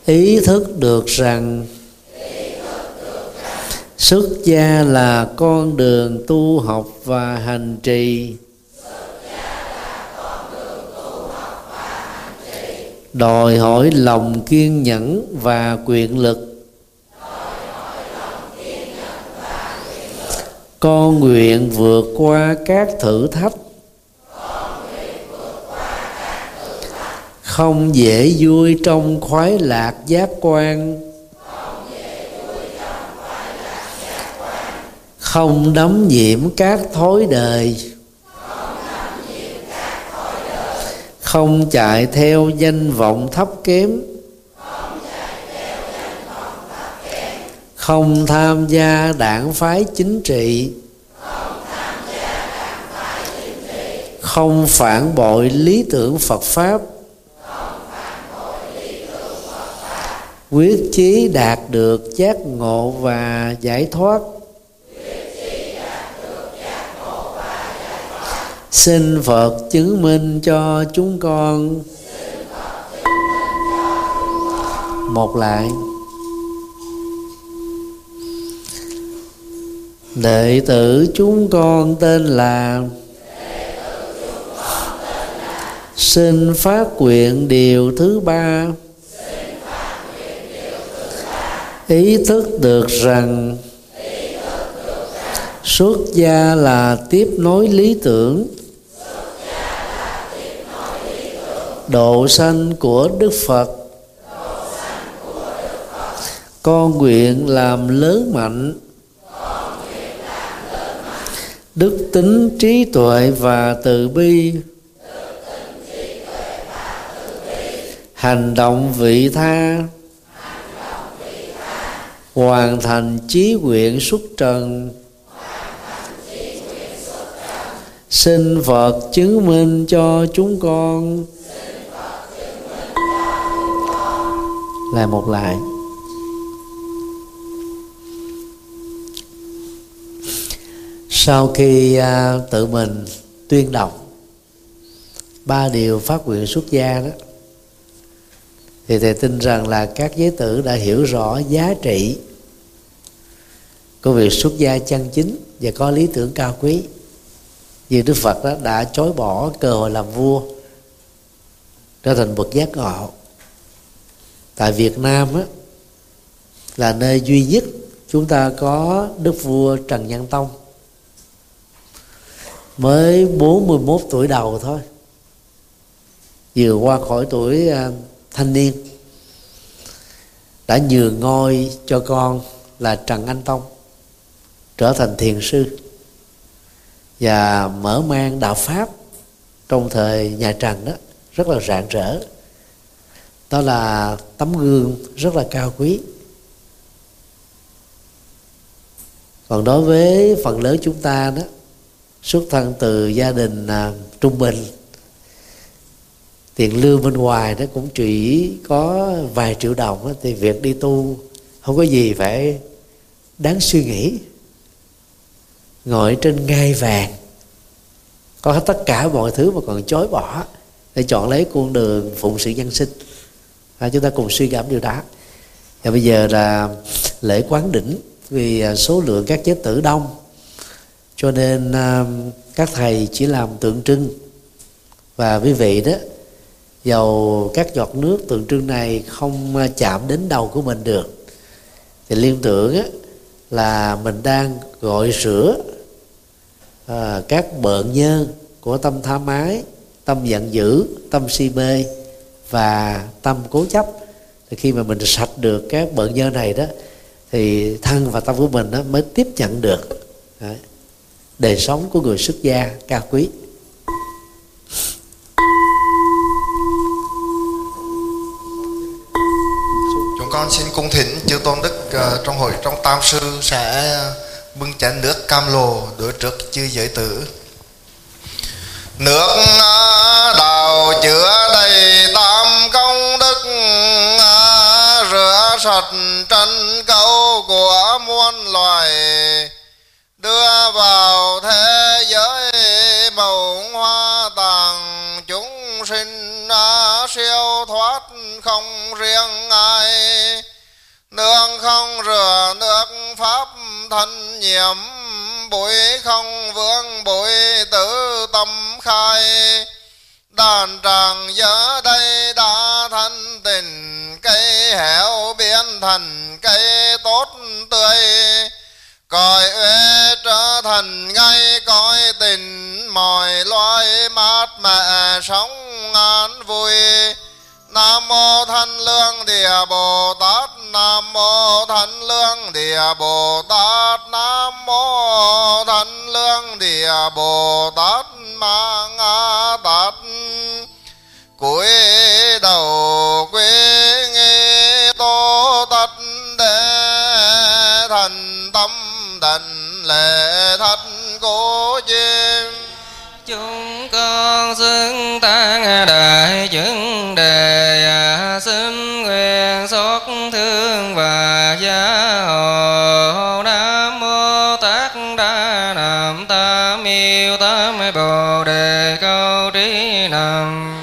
ý thức được rằng xuất gia là con đường tu học và hành trì, đòi hỏi lòng kiên nhẫn và quyền lực. Con nguyện vượt qua các thử thách, không dễ vui trong khoái lạc giác quan, không đắm nhiễm các thói đời, không chạy theo danh vọng thấp kém, không tham gia đảng phái chính trị, không phản bội lý tưởng Phật Pháp, quyết chí đạt được giác ngộ và giải thoát. Xin Phật chứng minh cho chúng con. Một lại. Đệ tử chúng con tên là xin phát nguyện điều thứ ba. Ý thức được rằng xuất gia là tiếp nối lý tưởng, độ sanh của Đức Phật. Con nguyện làm lớn mạnh đức tính, trí tuệ và từ bi, hành động vị tha, hoàn thành chí nguyện xuất trần. Xin Phật chứng minh cho chúng con. Lại một lại. Sau khi à, tự mình tuyên đọc ba điều phát nguyện xuất gia đó, thì thầy tin rằng là các giới tử đã hiểu rõ giá trị của việc xuất gia chân chính và có lý tưởng cao quý. Vì Đức Phật đó đã chối bỏ cơ hội làm vua, trở thành bậc giác ngộ. Tại Việt Nam á, là nơi duy nhất chúng ta có Đức vua Trần Nhân Tông, mới bốn mươi mốt tuổi đầu thôi, vừa qua khỏi tuổi uh, thanh niên, đã nhường ngôi cho con là Trần Anh Tông trở thành thiền sư và mở mang đạo Pháp trong thời nhà Trần đó rất là rạng rỡ. Đó là tấm gương rất là cao quý. Còn đối với phần lớn chúng ta đó, xuất thân từ gia đình à, trung bình, tiền lương bên ngoài đó cũng chỉ có vài triệu đồng đó, thì việc đi tu không có gì phải đáng suy nghĩ. Ngồi trên ngai vàng, có hết tất cả mọi thứ mà còn chối bỏ để chọn lấy con đường phụng sự nhân sinh. À, chúng ta cùng suy gẫm điều đó. Và bây giờ là lễ quán đỉnh, vì số lượng các giới tử đông cho nên uh, các thầy chỉ làm tượng trưng. Và quý vị đó, dầu các giọt nước tượng trưng này không chạm đến đầu của mình được, thì liên tưởng á, là mình đang gọi rửa uh, các bợn nhơ của tâm tham ái, tâm giận dữ, tâm si mê và tâm cố chấp. Thì khi mà mình sạch được các bợn nhơ này đó, thì thân và tâm của mình đó mới tiếp nhận được đấy, đời sống của người xuất gia cao quý. Chúng con xin cung thỉnh chư tôn đức uh, trong hội trong tam sư sẽ bưng chén nước cam lồ đối trước chư giới tử. Nước đạo chứa đầy tam công đức, rửa sạch trần câu của muôn loài, đưa vào thế giới màu hoa tàng chúng sinh siêu thoát. thoát không riêng ai. Nương không rửa nước pháp thân nhiễm, bụi không vương bụi tử tâm khai. Đàn tràng giờ đây đã thân tình, cây héo biến thành cây tốt tươi. Cõi uế trở thành ngay cõi tình, mọi loài mát mẹ sống an vui. Nam mô Thanh Lương Địa Bồ Tát, Nam mô Thanh Lương Địa Bồ Tát, Nam mô Thanh Lương Địa Bồ Tát Ma Nga Tát. Cúi đầu quy nghi tô tát để thành tâm đảnh lễ thánh cố chim. Chúng con xưng tăng đại chứng đề, xin nguyện xót thương và gia hộ. Nam mô Tát Đa Nam Tam Yêu Tam Bồ Đề Câu Trí Nam.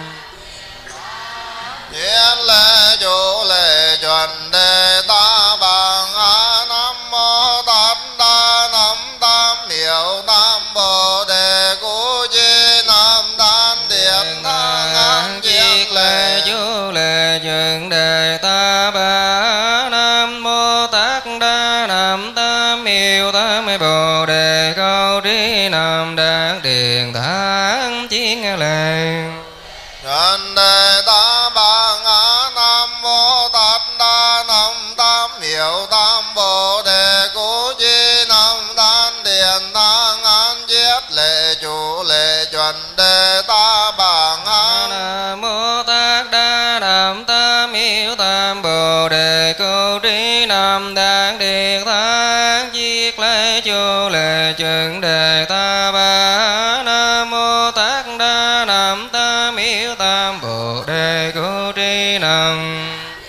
Nhiên lễ chủ lễ chuẩn đề ta bằng a. Nam mô Tát Đa Nam Tam Miệu Tam Bồ Đề Cú Chi Nam Đan Điện Tha Ngang Chiết lễ chủ lễ chuẩn đề ta ba. Nam mô Tát Đa Nam Tam Miệu Tam Bồ Đề Câu Trí Nam Đan Điện Thang Chiến lễ chuẩn đề ta bằng a. Nam mô Tát Đa Nam Tam Miệu Tam Bồ Đề Cú Chi Nam Đan Điện Tha Ngang Chiết lễ chủ lễ chuẩn đề ta bằng a. Nam mô Tát Đa Nam Tam Miệu Tam Bồ Đề Câu Trí Nam Đan Điện Thang Chiết lễ chủ lễ chuẩn đề ta ba. Nam mô Tát Đa Nam Tam Miệu Tam Bồ Đề Câu Trí Nam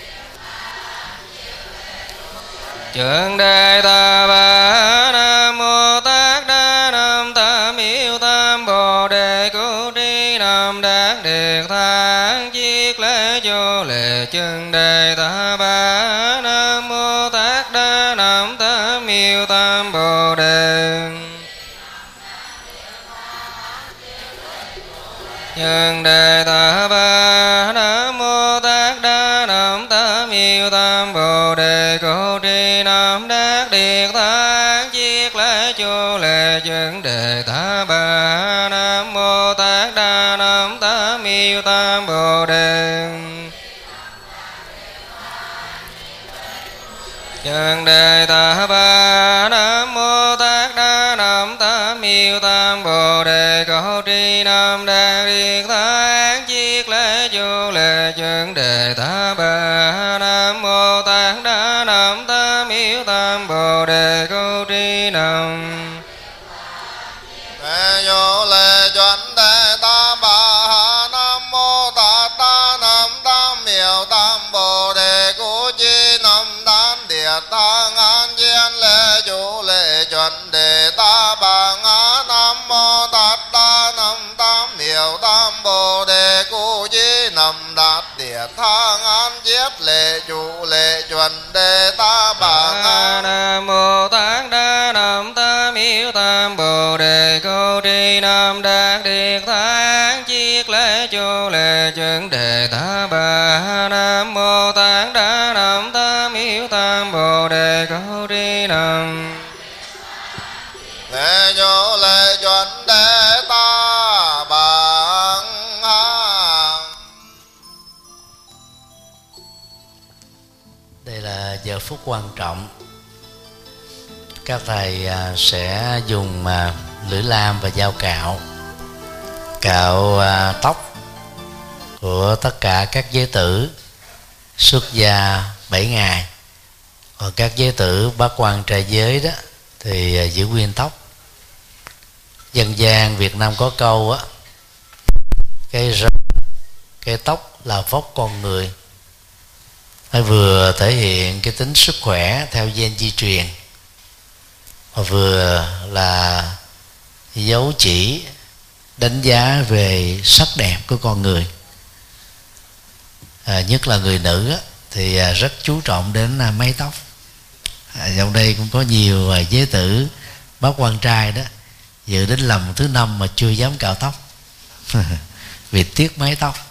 chuẩn đề ta ba. Nam mô Tát Đa Nam Tam Miệu Tam Bồ Đề Câu Trí Nam Đan Điện Thang Chiết lễ chủ lễ chuẩn đề ta ba. Nam mô Tát Đa Nam Tam Miệu Tam Bồ Đề chuẩn đề ta ba. Nam mô Tát Đa Nam Tam Miệu Tam Bồ Đề Câu Trí Nam Đan Điện Thang Chiết lễ chủ lễ chuẩn đề ta ba. Nam mô Tát Đa Nam Tam Miệu Tam Bồ Đề chuẩn đề ta ba. Nam mô Tát Đa Nam Tam Miệu Tam Bồ Đề Câu Trí Nam Đan Điện Thang Chiết lễ chủ lễ chuẩn đề ta ba. Nam mô Tát Đa Nam Tam Miệu Tam Bồ Đề Câu Trí Nam lễ chủ lễ chuẩn đề ta ba. Nam mô Tát Đa Nam Tam Miệu Tam Bồ Đề Cú Chi Nam Đan Điện Tha Ngang Chiết lễ chủ lễ chuẩn đề ta ba. Nam mô Tát Đa Nam Tam Miệu Tam Bồ Đề Cú Chi Nam Đan Điện Tha Ngang Chiết lễ chủ lễ chuẩn đề ta ba. Nam mô Tát Đa Nam Tam Miệu Tam Bồ Đề Câu Trí Nam Đan Điện Thang Chiết lễ chủ lễ chuẩn đề ta ba. Nam mô Tát Đa Nam Tam Miệu Tam Bồ Đề Câu Trí Nam lễ chủ lễ chuẩn đề ta bằng a. Đây là giờ phút quan trọng. Các thầy sẽ dùng lưỡi lam và dao cạo cạo tóc của tất cả các giới tử xuất gia bảy ngày. Còn các giới tử bát quan trai giới đó thì giữ nguyên tóc. Dân gian Việt Nam có câu á, cái râu, cái tóc là vóc con người. Nó vừa thể hiện cái tính sức khỏe theo gen di truyền, mà vừa là dấu chỉ đánh giá về sắc đẹp của con người. à, nhất là người nữ á, thì à, rất chú trọng đến à, mái tóc. À, trong đây cũng có nhiều à, giới tử bác quan trai đó dự đến lần thứ năm mà chưa dám cạo tóc vì tiếc mái tóc.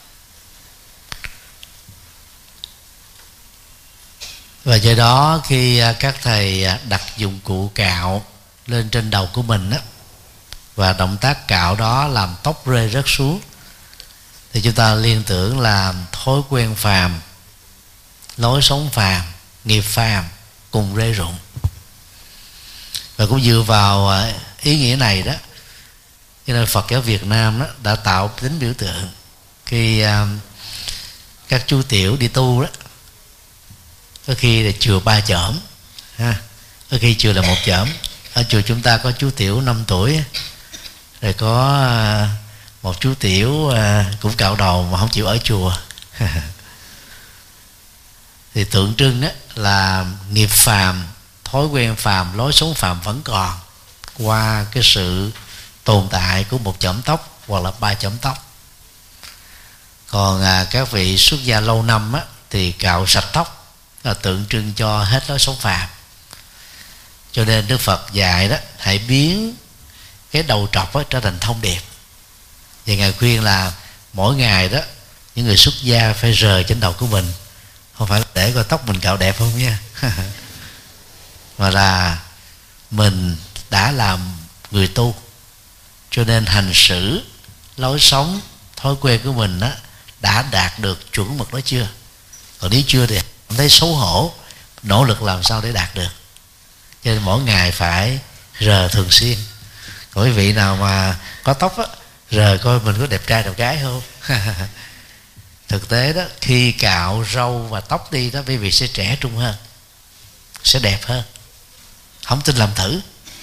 Và do đó khi các thầy đặt dụng cụ cạo lên trên đầu của mình á, và động tác cạo đó làm tóc rơi rớt xuống, thì chúng ta liên tưởng là thói quen phàm, lối sống phàm, nghiệp phàm cùng rơi rụng. Và cũng dựa vào ý nghĩa này đó, cho nên Phật giáo Việt Nam đó đã tạo tính biểu tượng. Khi uh, các chú tiểu đi tu đó, có khi là chừa ba chởm, ha, có khi chừa là một chởm. Ở chùa chúng ta có chú tiểu năm tuổi, rồi có uh, một chú tiểu uh, cũng cạo đầu mà không chịu ở chùa thì tượng trưng á, là nghiệp phàm, thói quen phàm, lối sống phàm vẫn còn qua cái sự tồn tại của một chỏm tóc hoặc là ba chỏm tóc. Còn à, các vị xuất gia lâu năm á, thì cạo sạch tóc là tượng trưng cho hết lối sống phàm. Cho nên Đức Phật dạy đó, hãy biến cái đầu trọc á, trở thành thông điệp. Và Ngài khuyên là mỗi ngày đó, những người xuất gia phải rờ trên đầu của mình, không phải để coi tóc mình cạo đẹp không nha mà là mình đã làm người tu, cho nên hành xử, lối sống, thói quen của mình đó, đã đạt được chuẩn mực đó chưa. Còn nếu chưa thì cảm thấy xấu hổ, nỗ lực làm sao để đạt được. Cho nên mỗi ngày phải rờ thường xuyên. Còn quý vị nào mà có tóc á, rờ coi mình có đẹp trai đẹp gái không thực tế đó, khi cạo râu và tóc đi đó, quý vị sẽ trẻ trung hơn, sẽ đẹp hơn. Không tin làm thử.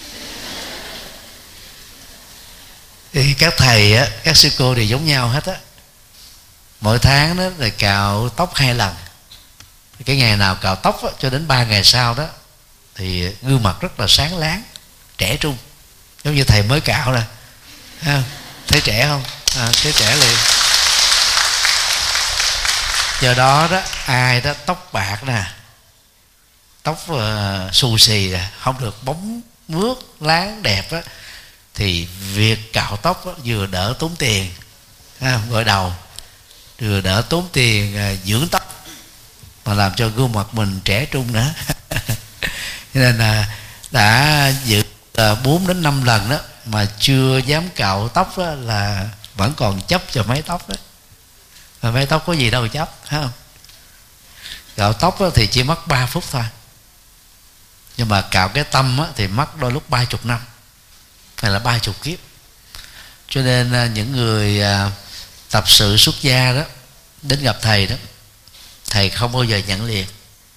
Thì các thầy á, các sư cô đều giống nhau hết á. Mỗi tháng đó là cạo tóc hai lần. Cái ngày nào cạo tóc á, cho đến ba ngày sau đó thì gương mặt rất là sáng láng, trẻ trung, giống như thầy mới cạo nè. Thấy trẻ không? À, thấy trẻ liền. Do đó đó, ai đó tóc bạc nè, tóc uh, xù xì nè, không được bóng mướt láng đẹp á, thì việc cạo tóc á, vừa đỡ tốn tiền, ha, gội đầu, vừa đỡ tốn tiền uh, dưỡng tóc, mà làm cho gương mặt mình trẻ trung nữa. Cho nên là đã dự bốn đến năm lần đó mà chưa dám cạo tóc đó, là vẫn còn chấp cho mái tóc đó. Mà mái tóc có gì đâu chấp, thấy không? Cạo tóc đó thì chỉ mất ba phút thôi, nhưng mà cạo cái tâm á, thì mất đôi lúc ba chục năm, hay là ba chục kiếp. Cho nên những người tập sự xuất gia đó đến gặp thầy đó, thầy không bao giờ nhận liền.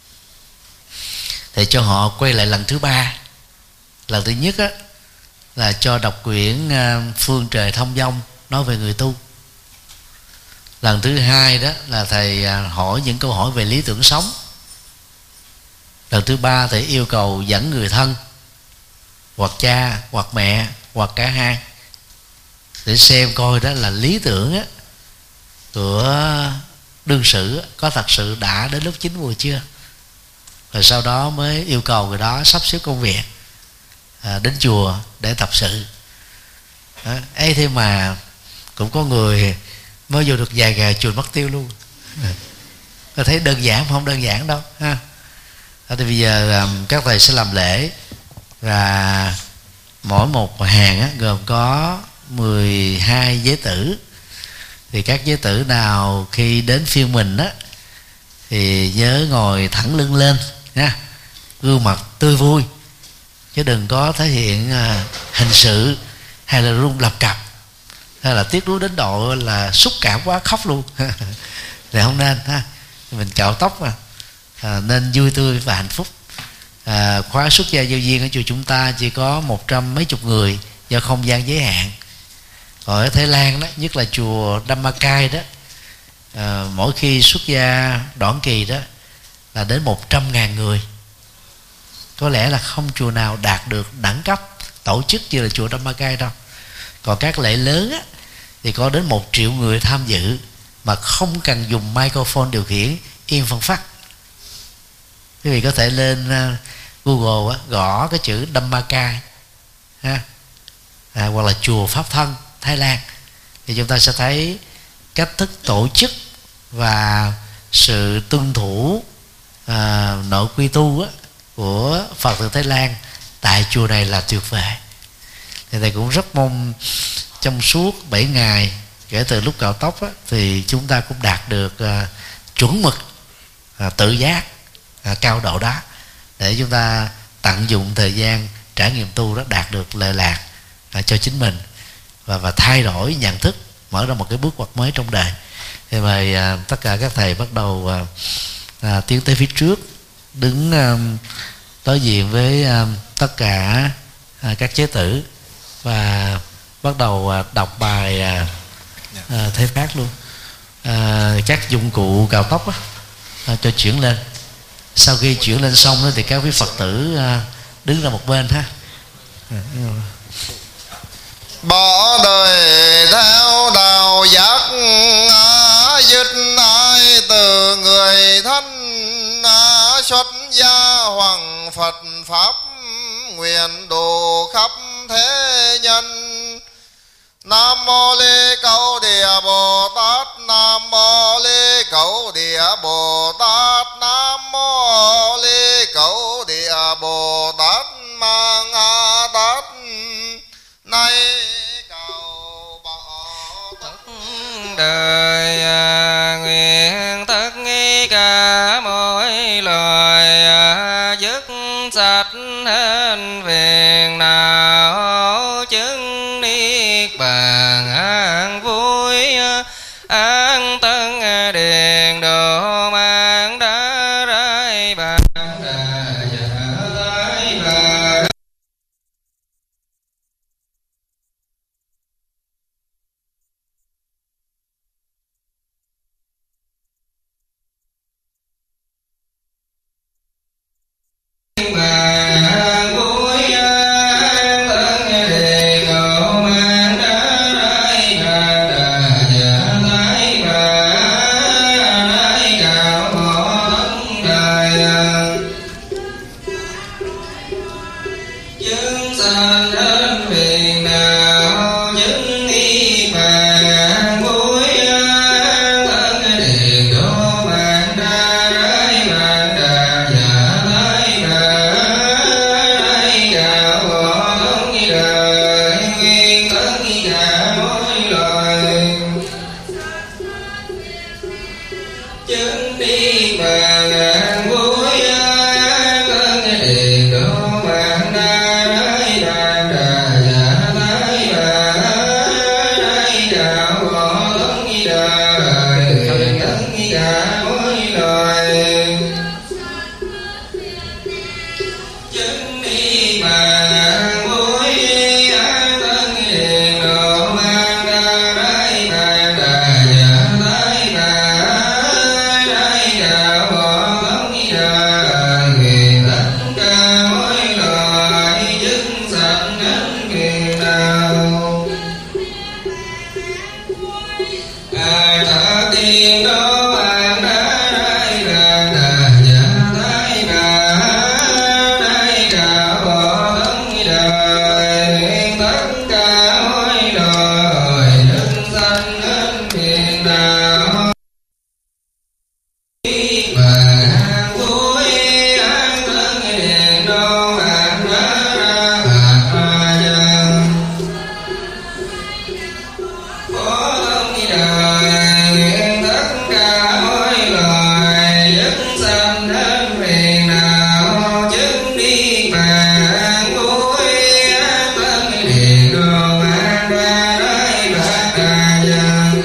Thầy cho họ quay lại lần thứ ba. Lần thứ nhất á, là cho đọc quyển Phương Trời Thông Dong nói về người tu. Lần thứ hai đó là thầy hỏi những câu hỏi về lý tưởng sống. Lần thứ ba thầy yêu cầu dẫn người thân, hoặc cha, hoặc mẹ, hoặc cả hai, để xem coi đó là lý tưởng á, của đương sự có thật sự đã đến lúc chín mùi chưa. Rồi sau đó mới yêu cầu người đó sắp xếp công việc, à, đến chùa để tập sự. Ấy thế mà cũng có người mới vô được vài ngày chùa mất tiêu luôn. Có thấy đơn giản không? Đơn giản đâu ha. Thì bây giờ các thầy sẽ làm lễ, và mỗi một hàng á, gồm có mười hai giới tử. Thì các giới tử nào khi đến phiên mình á, thì nhớ ngồi thẳng lưng lên nha, gương mặt tươi vui, chứ đừng có thể hiện uh, hình sự hay là run lập cập, hay là tiếc nuối đến độ là xúc cảm quá khóc luôn. Thì không nên ha. Mình cạo tóc mà à, nên vui tươi và hạnh phúc. à, Khóa xuất gia giao duyên ở chùa chúng ta chỉ có một trăm mấy chục người do không gian giới hạn. Còn ở Thái Lan đó, nhất là chùa Dhammakai đó, à, mỗi khi xuất gia đoạn kỳ đó là đến một trăm ngàn người. Có lẽ là không chùa nào đạt được đẳng cấp tổ chức như là chùa Dhammakai đâu. Còn các lễ lớn á, thì có đến một triệu người tham dự, mà không cần dùng microphone điều khiển, yên phân phát. Quý vị có thể lên Google á, gõ cái chữ Dhammaka ha, à, hoặc là chùa Pháp Thân Thái Lan, thì chúng ta sẽ thấy cách thức tổ chức và sự tuân thủ à, nội quy tu á, của Phật tử Thái Lan tại chùa này là tuyệt vời. Thì thầy cũng rất mong trong suốt bảy ngày kể từ lúc cạo tóc á, thì chúng ta cũng đạt được à, chuẩn mực à, tự giác à, cao độ đó, để chúng ta tận dụng thời gian trải nghiệm tu đó đạt được lệ lạc à, cho chính mình, và và thay đổi nhận thức, mở ra một cái bước ngoặt mới trong đời. Thì mời à, tất cả các thầy bắt đầu à, à, tiến tới phía trước, đứng à, đối diện với à, tất cả à, các chế tử, và bắt đầu à, đọc bài à, à, thế phát luôn. À, các dụng cụ cạo tóc á, à, cho chuyển lên. Sau khi chuyển lên xong đó, thì các quý Phật tử à, đứng ra một bên ha. À, bỏ đời theo đạo giác, á, dứt ai từ người thân, á, xuất gia hoàng Phật pháp, nguyện độ khắp thế nhân. Nam mô Lê Câu Địa Bồ Tát, Nam mô Lê Câu Địa Bồ Tát, Nam mô Lê Câu Địa Bồ Tát, Mang A Tát nay cầu bỏ tất đời, nguyện tất nghi cả mỗi loài, dứt sạch hết phiền não, chứng niết bàn an vui, an tân điền độ mang đã rai bàn đà dạ tái bà. Bà vui an tân điền độ mang đã rai bàn đà dạ tái bà. Nái cao hộ tất đời, chứng sanh hết phiền não, chứng niết bàn an vui, an tân điền độ mang đã rai bàn đà dạ tái bà. Nái cao hộ tất đời, nguyện tất cả mỗi loài, chứng niết bàn an vui, an tân điền độ mang đã rai bàn đà dạ tái bà. Nái cao hộ tất đời, nguyện tất cả mỗi loài, chứng niết bàn an vui, an tân điền độ mang đã rai bàn đà dạ tái bà. Nái cao hộ tất đời, nguyện tất cả mỗi loài, dứt sạch hết phiền não. Ai thở tiên đó bạn đã rai bàn đà dạ tái bà. Nái cao hộ tất đời, nguyện tất cả mỗi loài, dứt sạch hết phiền não. Bà an vui, an tân điền độ mang đã ra hạ dân. Phó tất đời, nguyện tất cả mỗi loài, dứt sanh hết phiền não, chứng niết bàn an vui, an tân điền độ mang đã rai bàn đà dân.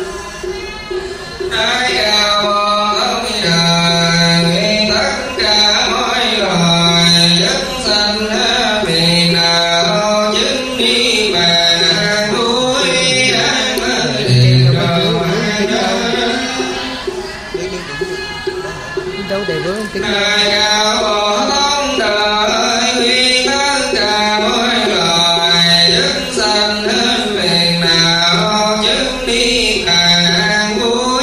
Nái cao hộ tất đời, nguyện tất cả mỗi loài, dứt sanh hết phiền não, chứng niết bàn an vui, an tân điền độ mang đã Nái cao hộ tất đời, nguyện tất cả mỗi loài, dứt sanh hết phiền não, chứng niết bàn an vui,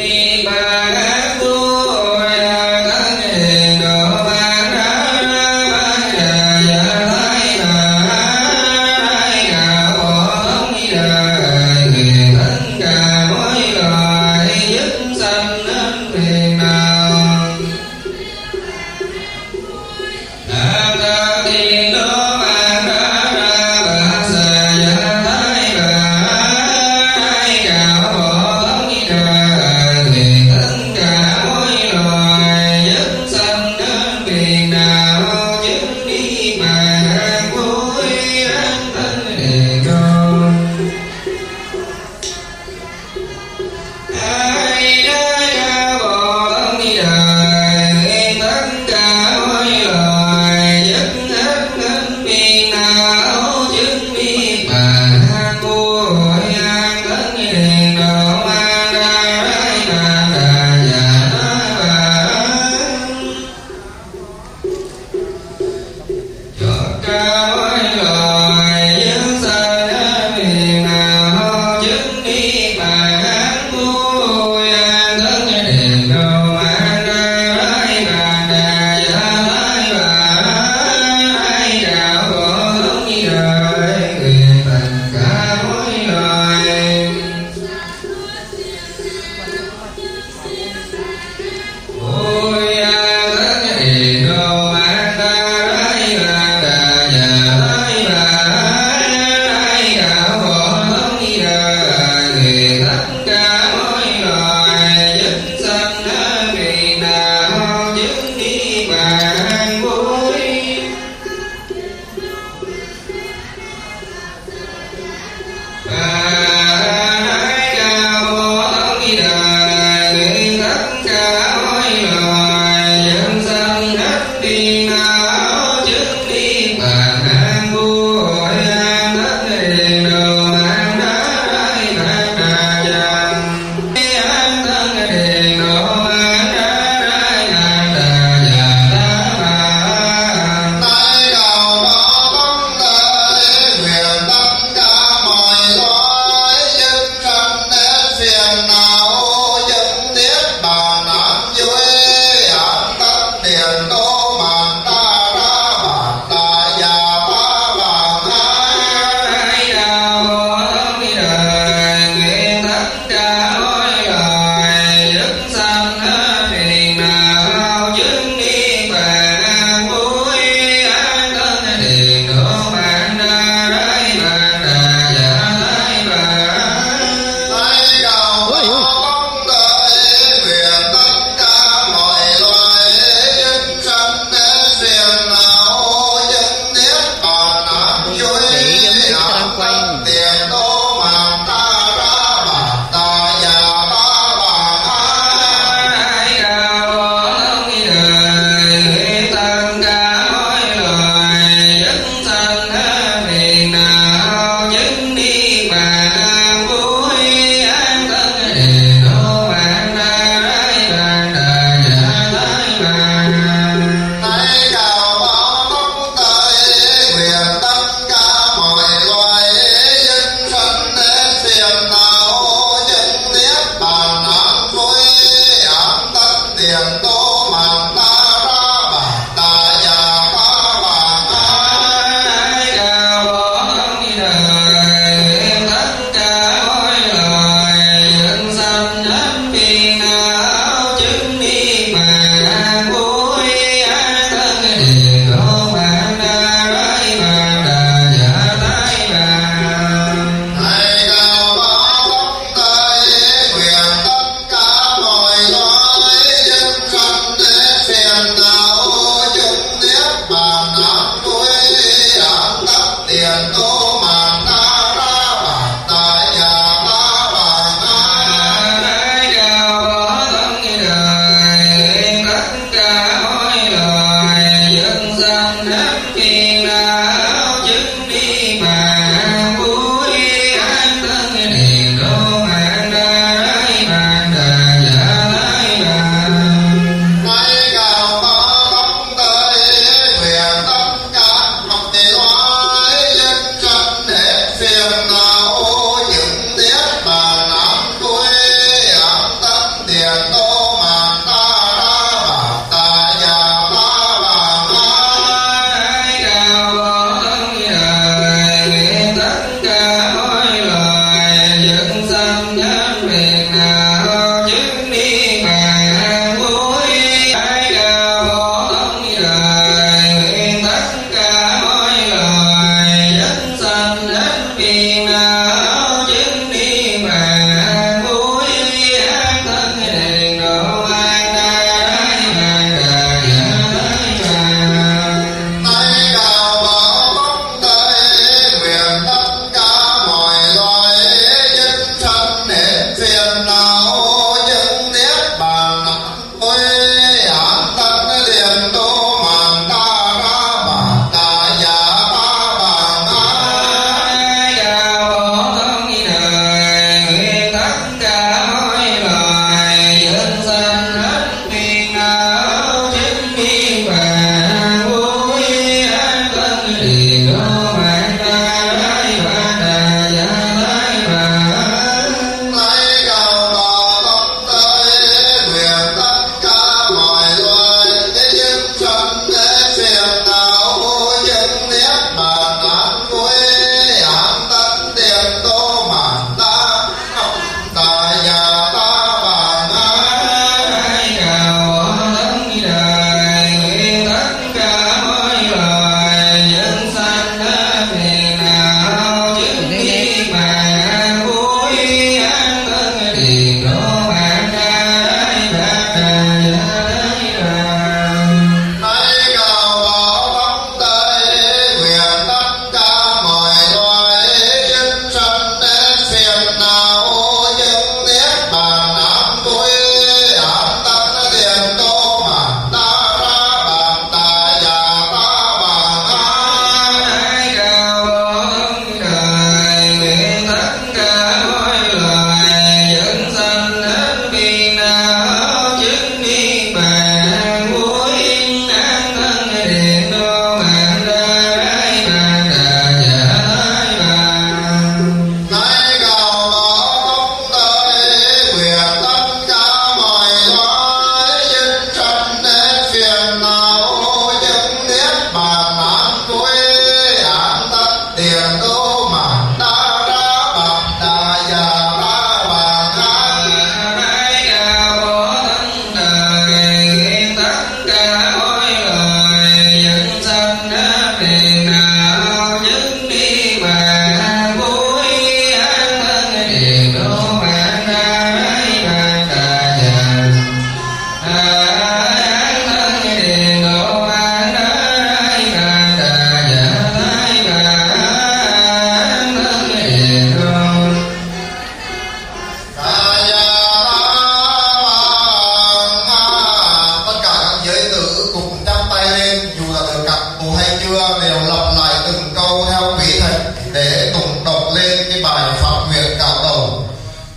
Hãy subscribe cho kênh Ghiền Mì Gõ để không bỏ lỡ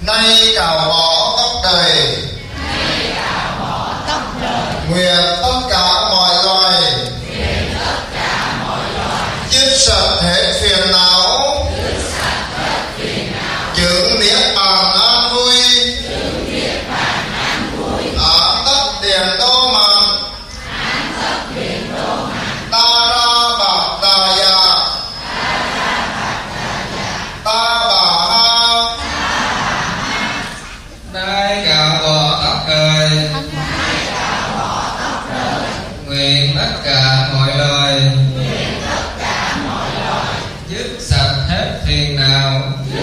nay cạo bỏ tóc đời, nguyện tất cả mọi loài dứt sạch hết phiền não, chứng niết bàn an vui, án tất điện đô mạng, ta ra bạc đà già, ta bà ha. Nay cạo bỏ tóc đời, nguyện tất cả mọi loài dứt sạch hết phiền não,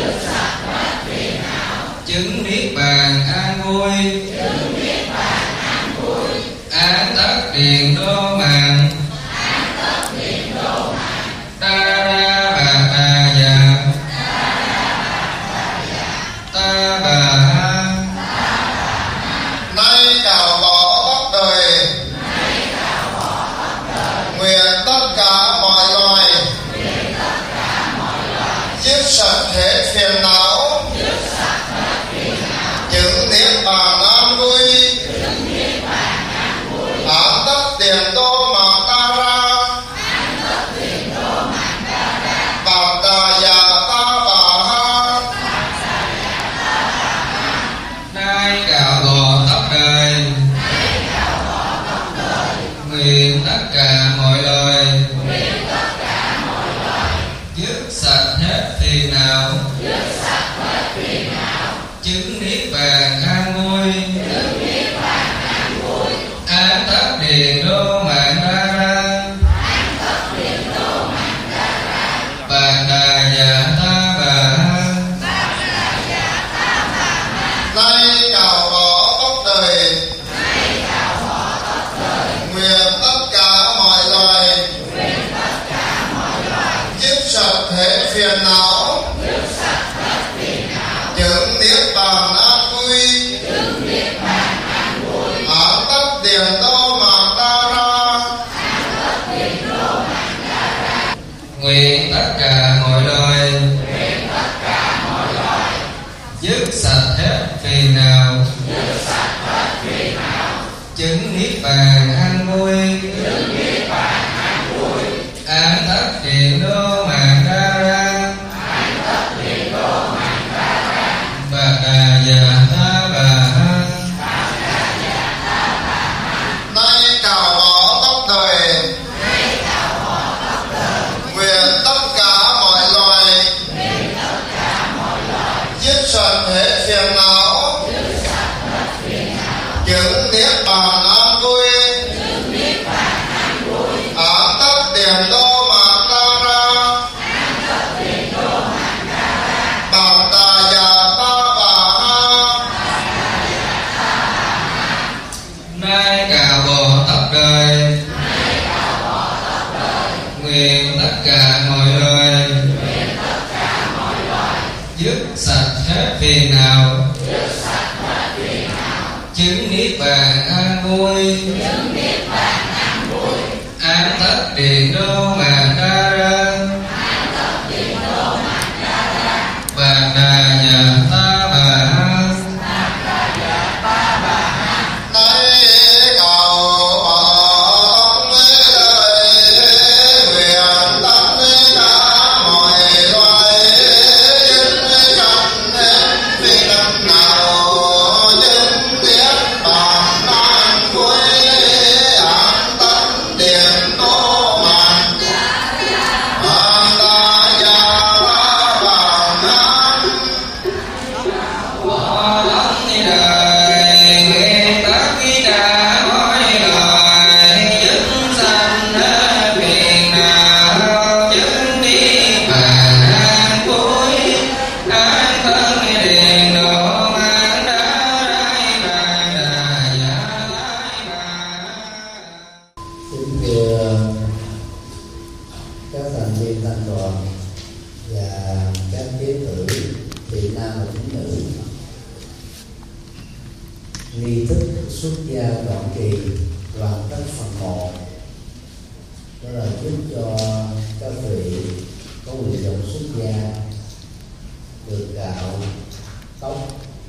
chứng niết bàn an vui, án tất điện đô mạng, ta ra bạc đà già, ta bà ha. Nay cạo bỏ tóc đời, nguyện tất cả mọi loài dứt sạch hết phiền não, chứng niết bàn an vui, án tất điện đô mạng ta ra, bạc đà già ta bà ha. Nay cạo bỏ tóc đời, nguyện tất cả mọi loài dứt sạch hết phiền não, chứng niết bàn an vui, án tất điện đô mạng ta ra, bạc đà già ta bà ha. Nay cạo bỏ tóc đời, nguyện tất cả mọi loài dứt sạch hết phiền não, chứng niết bàn an vui, án tất điện đô mạng ta ra, Nguyện tất cả mọi loài dứt sạch hết phiền não, chứng niết bàn an vui, an tất điện đô mạng ta ra, bạc đà già ta bà ha. nay cạo bỏ tóc đời, nguyện tất cả mọi loài dứt sạch hết phiền não, chứng niết bàn an vui, án tất điện đô mạng ta ra, bạc đà già ta bà ha. Nay cạo bỏ tóc đời, nguyện tất cả mọi loài dứt sạch hết phiền não, chứng niết bàn an vui, an tất điện đô mạng ta ra, bạc đà già ta bà ha. Nay cạo bỏ tóc đời, nguyện tất cả mọi loài dứt sạch hết phiền não, chứng niết bàn an vui, án tất điện đô mạng, bạc đà già ta bà ha. Bỏ tóc đi đời, nguyện tất cả mọi loài dứt sạch hết phiền não, chứng niết bàn an vui, an tất điện đô mạng ta ra, bạc đà già ta bà. Kính thưa các thành viên tăng đoàn và các kế tử thị nam và tín nữ, nghi thức xuất gia đoạn kỳ hoàn tất phần một, đó là giúp cho các vị có nguyện vọng xuất gia được cạo tóc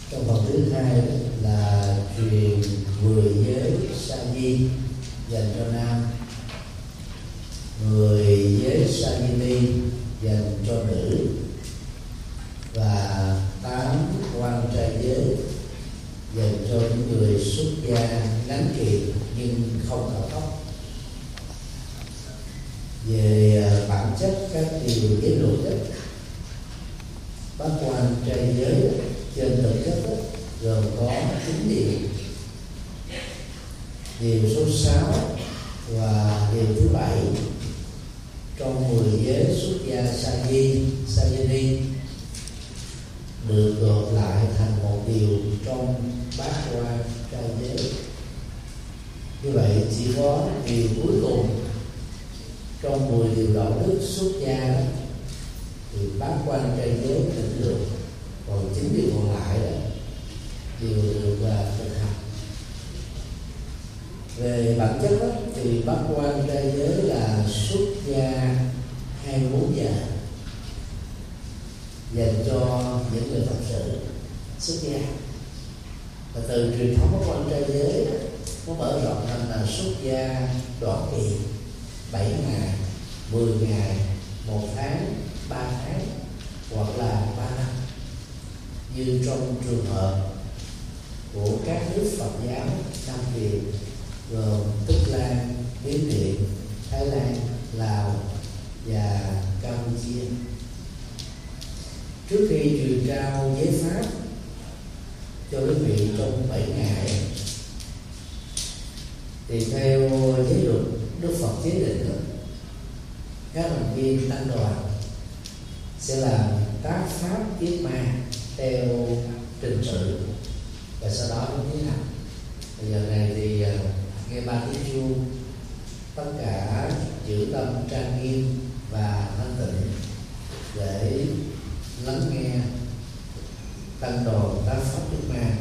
Trong phần thứ hai là truyền mười giới sa di dành cho nam, mười giới sa di ni dành cho nữ, và tám quan trai giới dành cho những người xuất gia ngắn kỳ nhưng không cao tốc. Về bản chất các điều giới luật đó, bát quan trai giới trên thực chất đó, gồm có chín điều. Điều số sáu và điều thứ bảy trong mười giới xuất gia sa di sa di ni được gộp lại thành một điều trong bát quan trai giới. Như vậy chỉ có điều cuối cùng trong mười điều đạo đức xuất gia đó, thì bát quan trai giới thực được, còn chín điều còn lại đó đều được và thực hành. Về bản chất đó, thì bát quan trai giới là xuất gia hai mươi bốn giờ dành cho những người thật sự xuất gia. Và từ truyền thống bát quan trai giới nó mở rộng thành là xuất gia đoạn kỳ bảy ngày, mười ngày, một tháng, ba tháng hoặc là ba năm, như trong trường hợp của các nước Phật giáo Nam Việt gồm Tức Lan, Miến Điện, Thái Lan, Lào và Campuchia. Trước khi truyền trao giấy pháp cho quý vị trong bảy ngày, thì theo giới luật Đức Phật chế định đó, các thành viên tăng đoàn sẽ làm các pháp yết ma theo trình tự và sau đó mới tiến hành. Bây giờ này thì nghe ba tiếng chuông, tất cả giữ tâm trang nghiêm và thanh tịnh để lắng nghe tăng đoàn tác pháp yết ma.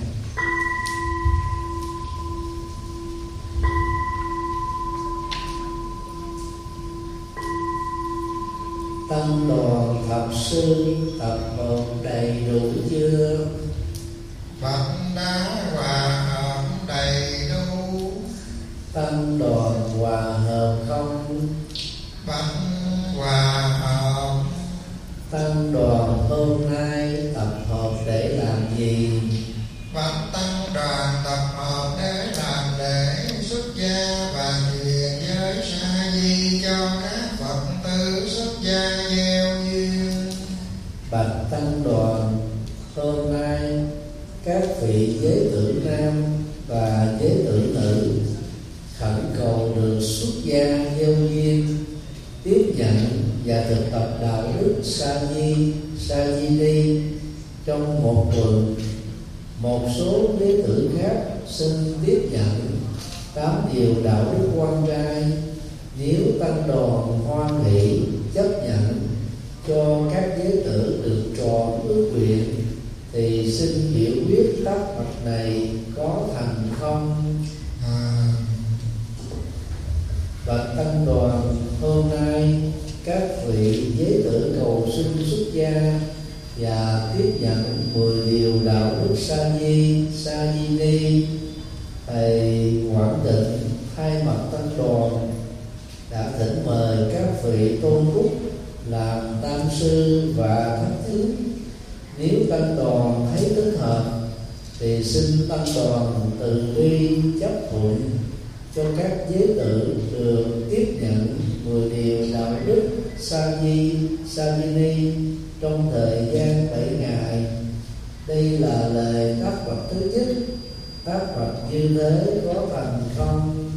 Tăng đoàn Phật sư tập hợp đầy đủ chưa? Phật đã hòa hợp đầy đủ. Tăng đoàn hòa hợp không? Phật hòa hợp. Tăng đoàn hôm nay tập hợp để làm gì? Phật tăng đoàn tập hợp để làm lễ xuất gia và truyền giới sa di cho các Phật tử xuất gia gieo duyên. Bạch tăng đoàn, hôm nay các vị giới tử nam và giới tử nữ khẩn cầu được xuất gia gieo duyên, tiếp nhận và thực tập đạo đức sa di sa di ni trong một tuần. Một số giới tử khác xin tiếp nhận tám điều đạo đức quan trai. Nếu tăng đoàn hoan hỷ chấp nhận cho các giới tử được tròn ước nguyện, thì xin hiểu biết tác mạch này có thành không? À. Bạch tăng đoàn, hôm nay các vị giới tử cầu xin xuất gia và tiếp nhận mười điều đạo đức sa di sa di ni. Thầy Quảng Định thay mặt tăng đoàn đã thỉnh mời các vị tôn túc làm tam sư và thánh tướng. Nếu tăng đoàn thấy thích hợp thì xin tăng đoàn từ bi chấp thuận cho các giới tử được tiếp nhận mười điều đạo đức sa di sa di ni trong thời gian bảy ngày. Đây là lời tác vật thứ nhất. Tác vật như thế có thành không?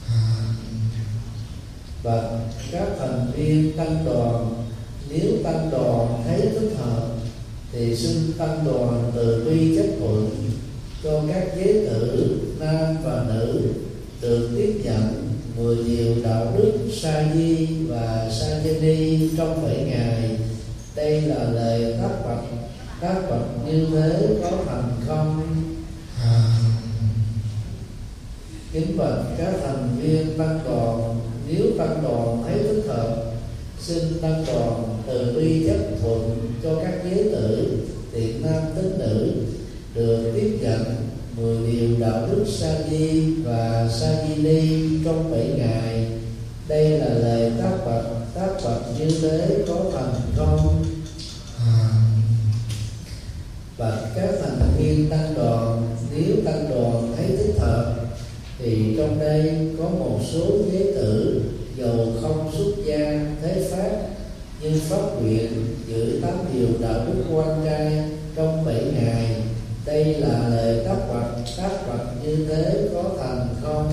Và các thành viên tăng đoàn, nếu tăng đoàn thấy thích hợp thì xin tăng đoàn từ bi chấp thuận cho các giới tử nam và nữ được tiếp nhận mười điều đạo đức sa di và sa di ni trong bảy ngày. Đây là lời tác vật. Tác vật như thế có thành không? À. Kính bạch các thành viên tăng đoàn, nếu tăng đoàn thấy thích hợp, xin tăng đoàn từ bi chấp thuận cho các giới tử thiện nam tín nữ được nhận mười điều đạo đức sa di và sa di ni trong bảy ngày. Đây là lời tác bạch, tác bạch như thế có thành không? Và các thành viên tăng đoàn, nếu tăng đoàn thấy thích hợp thì trong đây có một số giới tử dầu không xuất gia thế pháp nhưng phát nguyện giữ tám điều đạo đức quan trai trong bảy ngày. Đây là lời tác bạch, tác bạch như thế có thành không?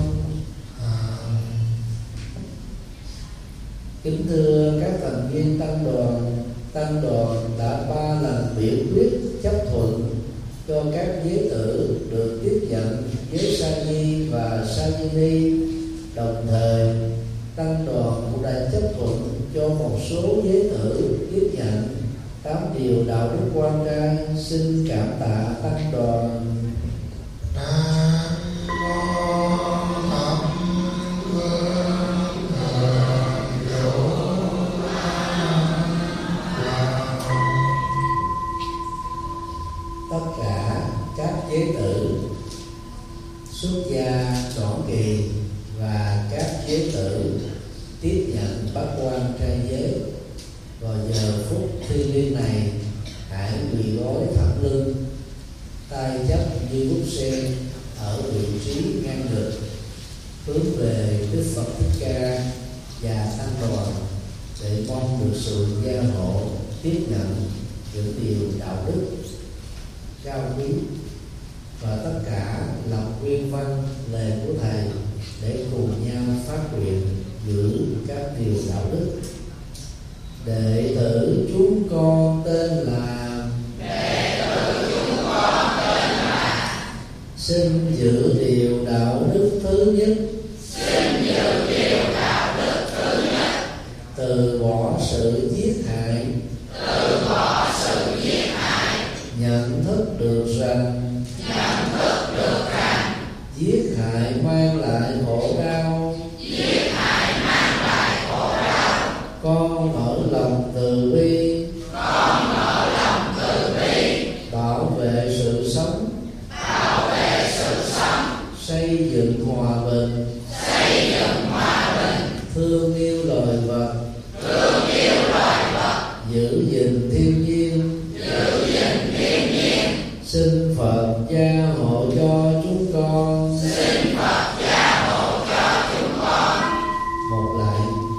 Kính thưa các thành viên tăng đoàn, tăng đoàn đã ba lần biểu quyết chấp thuận cho các giới tử được tiếp nhận giới sa di và sa di ni. Đồng thời tăng đoàn cũng đã chấp thuận cho một số giới tử tiếp nhận tám điều đạo đức quan trai. Xin cảm tạ tăng đoàn. Tất cả các giới tử xuất gia trọn kỳ và các giới tử tiếp nhận bát quan trai giới, vào giờ phút thiêng liêng này hãy quỳ gối thẳng lưng, tay chấp như bút sen ở vị trí ngang ngực, hướng về Đức Phật Thích Ca và tăng đoàn để mong được sự gia hộ tiếp nhận những điều đạo đức cao quý, và tất cả lập nguyên văn lời của thầy để cùng nhau phát nguyện giữ các điều đạo đức. Đệ tử chúng con tên là Đệ tử chúng con tên là xin giữ điều đạo đức thứ nhất. Xin giữ điều đạo đức thứ nhất. Từ bỏ sự giết hại. Từ bỏ sự giết hại. Nhận thức được rằng nhận thức được rằng giết hại mang lại khổ đau. Giết hại mang lại khổ đau. Con mở lòng từ bi. Con mở lòng từ bi. Bảo vệ sự sống. Bảo vệ sự sống. Xây dựng hòa bình. Xây dựng hòa bình. Thương yêu loài vật. Thương yêu loài vật. Giữ gìn thiên nhiên. Giữ gìn thiên nhiên. Xin Phật gia hộ cho chúng con. Xin Phật gia hộ cho chúng con. Một lại.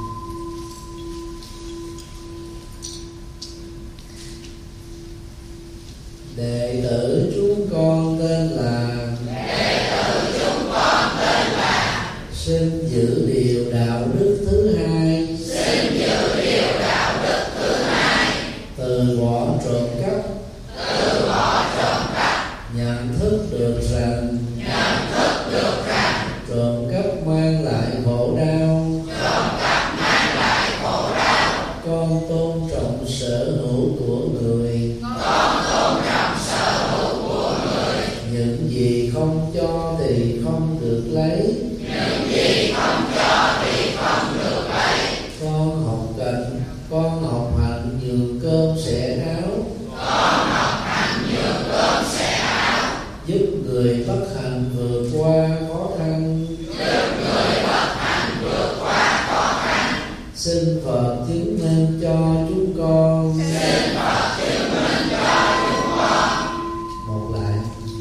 Đệ tử chúng con tên là Đệ tử chúng con tên là xin giữ điều đạo đức thứ hai. Xin giữ điều đạo đức thứ hai. Từ bỏ trộm cắp. Từ bỏ trộm cắp. Nhận thức được rằng nhận thức được rằng trộm cắp mang lại khổ đau. Trộm cắp mang lại khổ đau. Con tôn trọng sở hữu của người. Con tôn trọng sở hữu của người. Những gì không cho thì không được lấy. Những gì không cho thì không được lấy. Con học cần, con học hạnh nhường cơm sẻ áo. Con học hạnh nhường cơm sẻ áo. Giúp người bất hạnh vượt qua khó khăn. Giúp người bất hạnh vượt qua khó khăn. Xin Phật chứng minh cho chúng con. Xin Phật chứng minh cho chúng con. Một lại.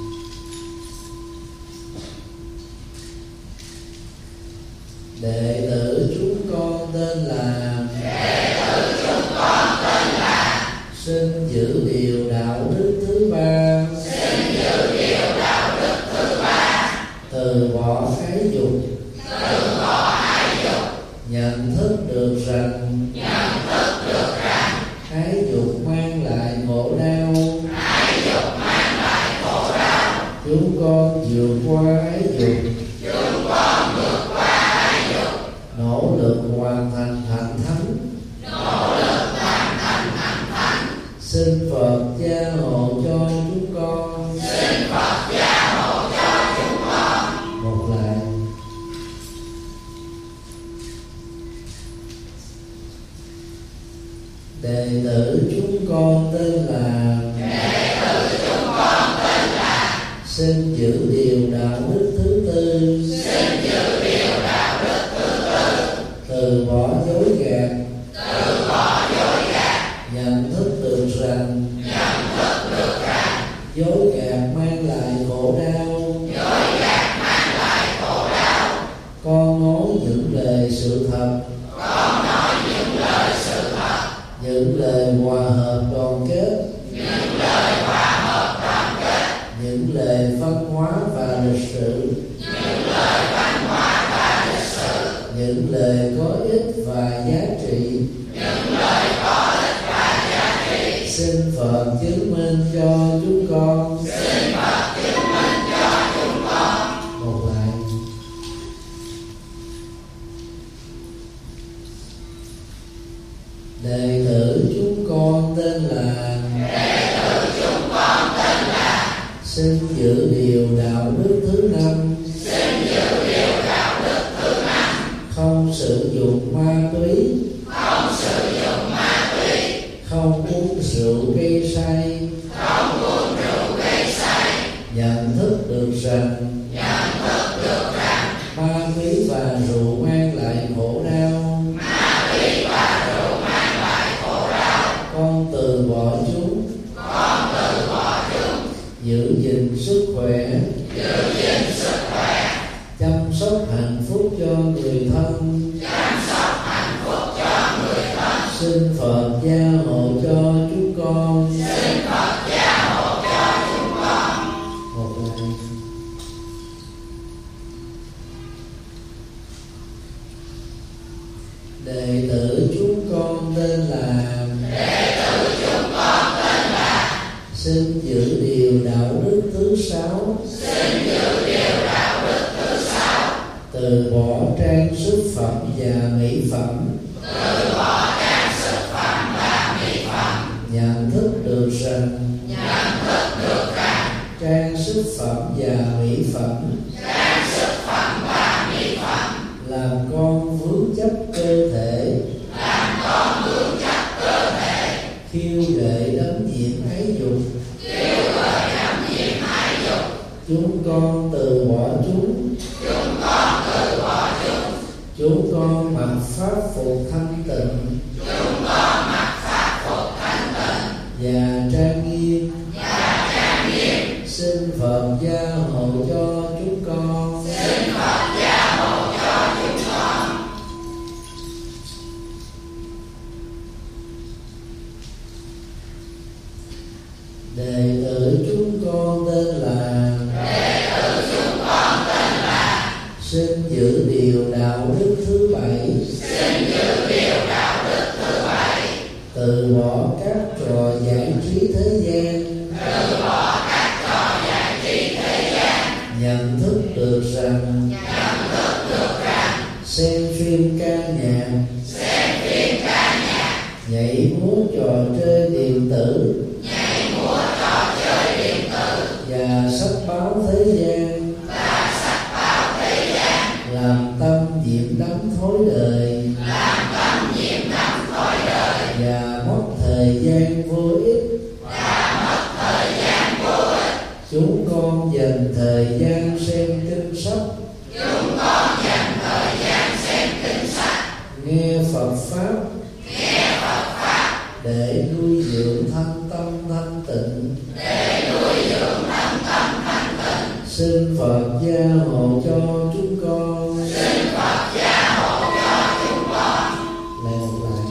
Đệ tử chúng con tên là Đệ tử chúng con tên là xin giữ điều đạo đức thứ ba. Xin giữ điều đạo đức thứ ba. Từ bỏ ái dục. Từ bỏ ái dục. Nhận thức được rằng nhận thức được rằng ái dục mang lại khổ đau. Ái dục mang lại khổ đau. Chúng con vượt qua ái dục. Chúng con vượt qua ái dục. Nỗ lực hoàn thành hạnh thánh. Nỗ lực hoàn thành hạnh thánh. Xin Phật gia hộ cho chúng con. Xin Phật gia hộ cho chúng con. Một lại. Đệ tử chúng con tên là Đệ tử chúng con tên là xin giữ điều đạo đức thứ tư, xin giữ điều đạo đức thứ tư, từ bỏ dối gạt, từ bỏ dối gạt, nhận thức được rằng, nhận thức được rằng, dối gạt mang lại khổ đau, dối gạt mang lại khổ đau. Con nói những lời sự thật, con nói những lời sự thật, những lời hòa hợp đoàn kết, những lời hòa hợp đoàn kết, những lời văn hóa và lịch sử, những lời văn hóa và lịch sử, những lời có ích và giá trị, những lời có ích và giá trị. Xin Phật chứng minh cho chúng con, xin Phật chứng minh cho chúng con. Một lại. Đệ tử chúng con tên là, đệ tử chúng con tên là, xin giữ điều đạo đức thứ năm, xin giữ điều đạo đức thứ năm, không sử dụng ma túy, không sử dụng ma túy, không uống rượu gây say, không uống rượu gây say, nhận thức được rằng, nhận thức được rằng, ma túy và rượu mang lại khổ đau, ma túy và rượu mang lại khổ đau. Con từ bỏ chúng, con từ bỏ chúng, giữ gìn sức khỏe, giữ gìn sức khỏe, chăm sóc hạnh phúc cho người thân, chăm sóc hạnh phúc cho người thân. Xin Phật gia hộ cho chúng con, xin Phật gia hộ cho chúng con. Một lần. Đệ tử chúng con tên là, đệ tử chúng con tên là, xin giữ điều đạo đức thứ sáu, xin giữ điều đạo đức thứ sáu, từ bỏ trang sức phẩm và mỹ phẩm, từ bỏ trang sức phẩm và mỹ phẩm, nhận thức được rằng, nhận thức được rằng, trang sức phẩm và mỹ phẩm, trang sức phẩm và mỹ phẩm, làm con vướng chấp cơ thể, làm con vướng chấp cơ thể, khiêu gợi đắm nhiễm ái dục, khiêu gợi đắm nhiễm ái dục. Chúng con từ bỏ chúng, chúng con từ bỏ chúng, chúng con mặc pháp phục thanh tịnh, chúng con mặc pháp phục thanh tịnh và trang nghiêm, và trang nghiêm. Xin Phật gia hộ cho chúng con, xin Phật gia hộ cho chúng con. Đệ tử chúng con tên là, đệ tử chúng con tên là, xin giữ điều đạo đức thứ bảy, xin giữ điều đạo đức thứ bảy, từ bỏ các trò giải trí thế gian, từ bỏ các trò giải trí thế gian, nhận thức được rằng, nhận thức được rằng, xem phim ca nhạc, xem phim ca nhạc, nhảy múa trò chơi điện tử, nhảy múa trò chơi điện tử và sách báo thế gian, và sách báo thế gian, làm tâm nhiễm đắm thối đời, làm tâm nhiễm đắm thói đời, và mất thời gian vô ích. và mất thời gian vô ích. Chúng con dành thời gian xem kinh sách, Chúng con dành thời gian xem kinh sách, nghe Phật pháp, nghe Phật pháp, để nuôi dưỡng thanh tâm thanh tịnh. để nuôi dưỡng thân tâm thanh tịnh. Xin Phật gia hộ cho chúng con, Xin Phật gia hộ cho chúng con. lại một lại.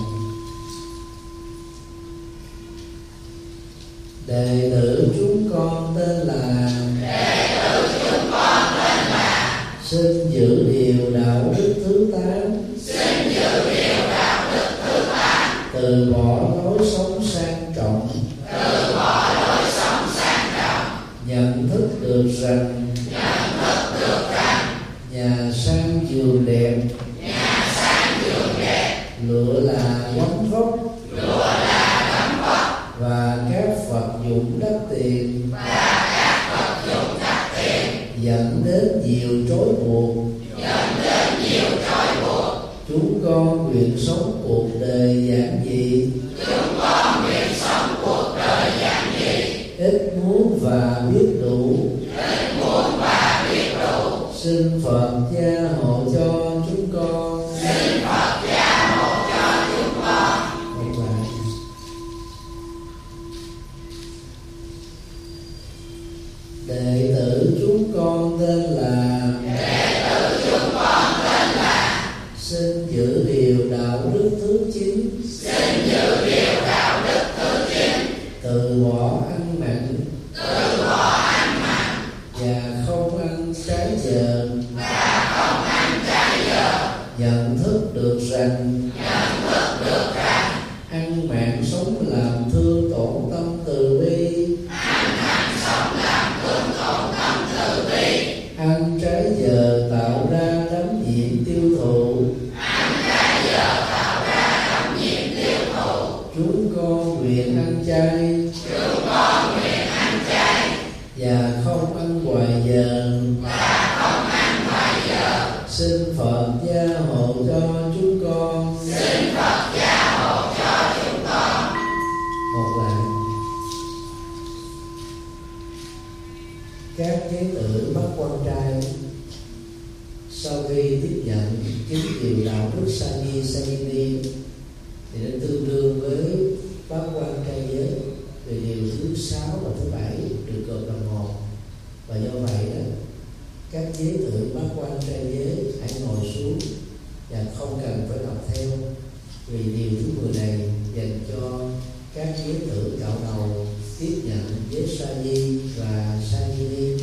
Đệ tử chúng con tên là, đệ tử chúng con tên là, xin giữ điều đạo đức thứ tám, xin giữ điều đạo đức thứ tám, từ bỏ lối sống sang trọng, từ bỏ lối sống sang trọng, nhận thức được rằng, nhận thức được rằng, nhà sang giường đẹp, nhà sang giường đẹp, lụa là gấm vóc, lụa là gấm vóc, và các vật dụng đắt tiền, và các vật dụng đắt tiền, dẫn đến nhiều trói buộc. dẫn đến nhiều trói buộc. Chúng con nguyện sống cuộc đời giản dị, Chúng con nguyện sống cuộc đời giản dị, ít muốn và biết đủ, Thích muốn và biết đủ. Xin Phật gia hộ cho chúng con. Xin Phật gia hộ cho chúng con. Một lại. Đệ tử chúng con tên là. Đệ tử chúng con tên là. Xin giữ điều đạo đức thứ chín. Xin giữ điều đạo đức thứ chín. Từ bỏ ăn mặn. Từ bỏ ăn mặn. Và không ăn trái giờ. Và không ăn trái giờ. Nhận thức được rằng. Nhận thức được rằng. Ăn mặn sống làm thương tổn tâm từ bi. Ăn mặn sống làm thương tổn tâm từ bi. Ăn trái giờ tạo ra đấm nhiễm tiêu thụ. Ăn trái giờ tạo ra đấm nhiễm tiêu thụ. Chúng con nguyện ăn chay. Chúng con nguyện ăn chay. Và không ăn ngoài giờ. Và không ăn ngoài giờ. Xin Phật gia hộ cho chúng con. Xin Phật gia hộ cho chúng con. Một lại. Các thế tử bắt quan trai sau khi tiếp nhận chín điều đạo đức Sani Sanini thì nó tương đương với bác quan trai giới về điều thứ sáu và thứ bảy được gồm là một. Và do vậy đó, các giới tử bác quan trai giới hãy ngồi xuống và không cần phải đọc theo, vì điều thứ mười này dành cho các giới tử cạo đầu tiếp nhận giới Sani và Sanini.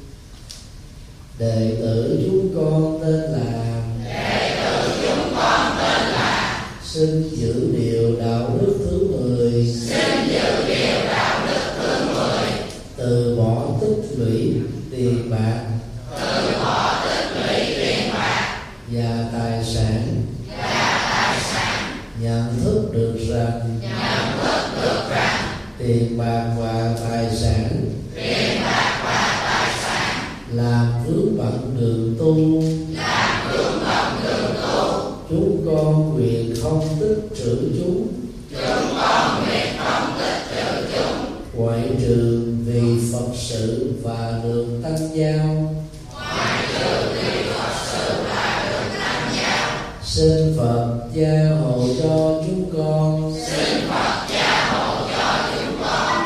Đệ tử chúng con tên là. Đệ tử chúng con tên là. Xin giữ điều đạo đức thứ mười. Xin giữ điều đạo đức thứ mười. Từ bỏ tích lũy tiền bạc. Từ bỏ tích lũy tiền bạc. Và tài sản. Và tài sản. Nhận thức được rằng. Nhận thức được rằng. Tiền bạc và tài sản. Tiền bạc và tài sản. Làm vướng bận đường tu. Làm vướng bận đường tu. Chúng con nguyện không tích trữ chúng. Chúng con nguyện không tích trữ chúng. Ngoại trừ vì Phật sự và đường tăng giao. Ngoại trừ vì Phật sự và đường tăng giao. Xin Phật gia hộ cho chúng con. Xin Phật gia hộ cho chúng con.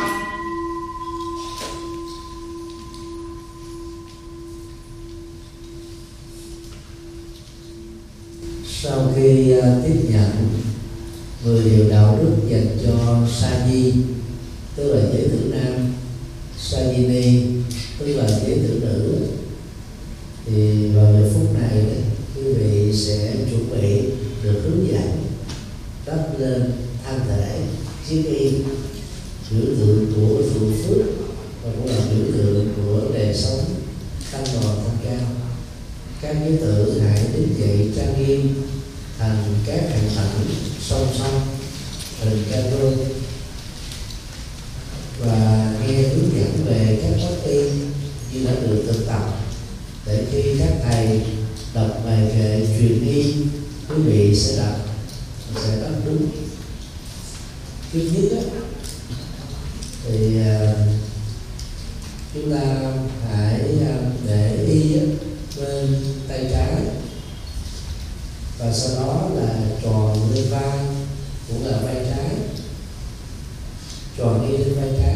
Sau khi uh, tiếp nhận mười điều đạo đức dành cho Sani, tức là giới tử nam, Sanini, tức là giới tử nữ, thì vào giờ phút này quý vị sẽ chuẩn bị được hướng dẫn đắp lên thân thể chiếc y, biểu tượng của thượng phước và cũng là biểu tượng của đời sống tăng đoàn tăng cao. Các giới tử hãy đứng dậy trang nghiêm thành các hành tận song song hình ca rô và nghe hướng dẫn về các pháp y như đã được thực tập, để khi các thầy đọc bài kệ truyền y, quý vị sẽ đọc sẽ đọc đúng. Trước nhất á, thì uh, chúng ta hãy uh, để y á, bên tay trái và sau đó là tròn lên vai, cũng là vai trái, tròn đi lên vai trái,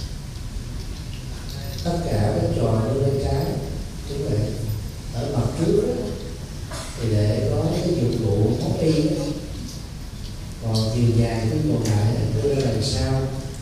tất cả các tròn lên vai trái. Chúng vậy ở mặt trước đó, thì để có cái dụng cụ móc y đó. Còn chiều dài cái còn lại đưa ra đằng sau.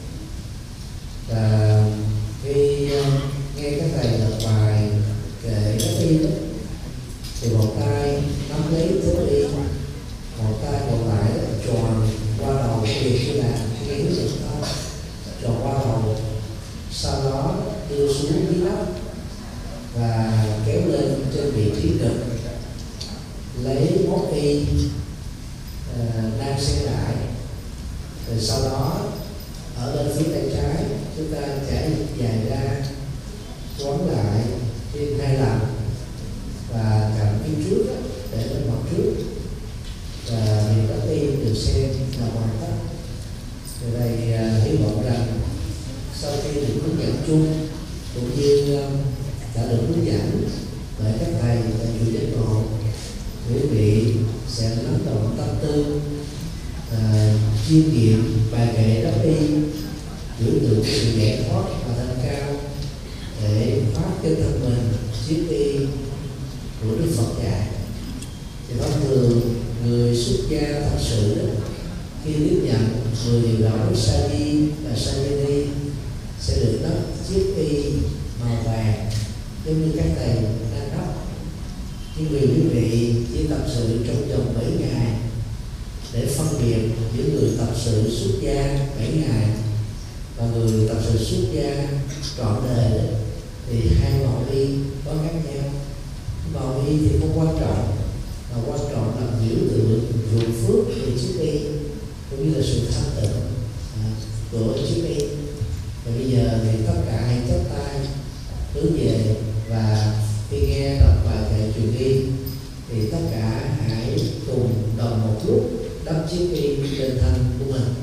Và khi nghe các thầy đọc bài kệ các y đó, thì một tay nắm lấy thứ y, một tay còn lại tròn qua đầu cái việc như là cái hướng dẫn đó, tròn qua đầu, sau đó đưa xuống dưới nắp và kéo lên trên vị trí ngực, lấy móc y uh, đang xen lại, rồi sau đó ở bên phía tay trái chúng ta chảy dài ra, quấn lại trên hai lần và cầm phía trước đó, để lên mặt trước, và việc đó tim được xem là hoàn tất. Từ đây uh, hy vọng rằng sau khi được hướng dẫn chung cũng như uh, đã được hướng dẫn bởi các thầy tại chùa Giác Ngộ, quý vị sẽ lắng động tâm tư, à, chiêm nghiệm bài kệ đắp y, biểu tượng của sự giải thoát và thanh cao, để phát cho thân mình chiếc y của Đức Phật dạy. Thì thông thường người xuất gia thật sự đó, khi tiếp nhận mười điều đạo đức sa di và sa di đi sẽ được đắp chiếc y màu vàng giống như các thầy đang đắp. Nhưng vì quý vị chỉ tập sự trong vòng bảy ngày để phân biệt giữa người tập sự xuất gia bảy ngày và người tập sự xuất gia trọn đời đó, thì hai màu y có khác nhau. Màu y thì không quan trọng, mà quan trọng là biểu tượng ruộng phước về chiếc y cũng như là sự thanh tịnh à, của chiếc y. Và bây giờ thì tất cả hãy chắp tay hướng về, và khi nghe đọc bài kệ truyền y thì tất cả hãy cùng đồng một lúc đắp chiếc y lên thân của mình.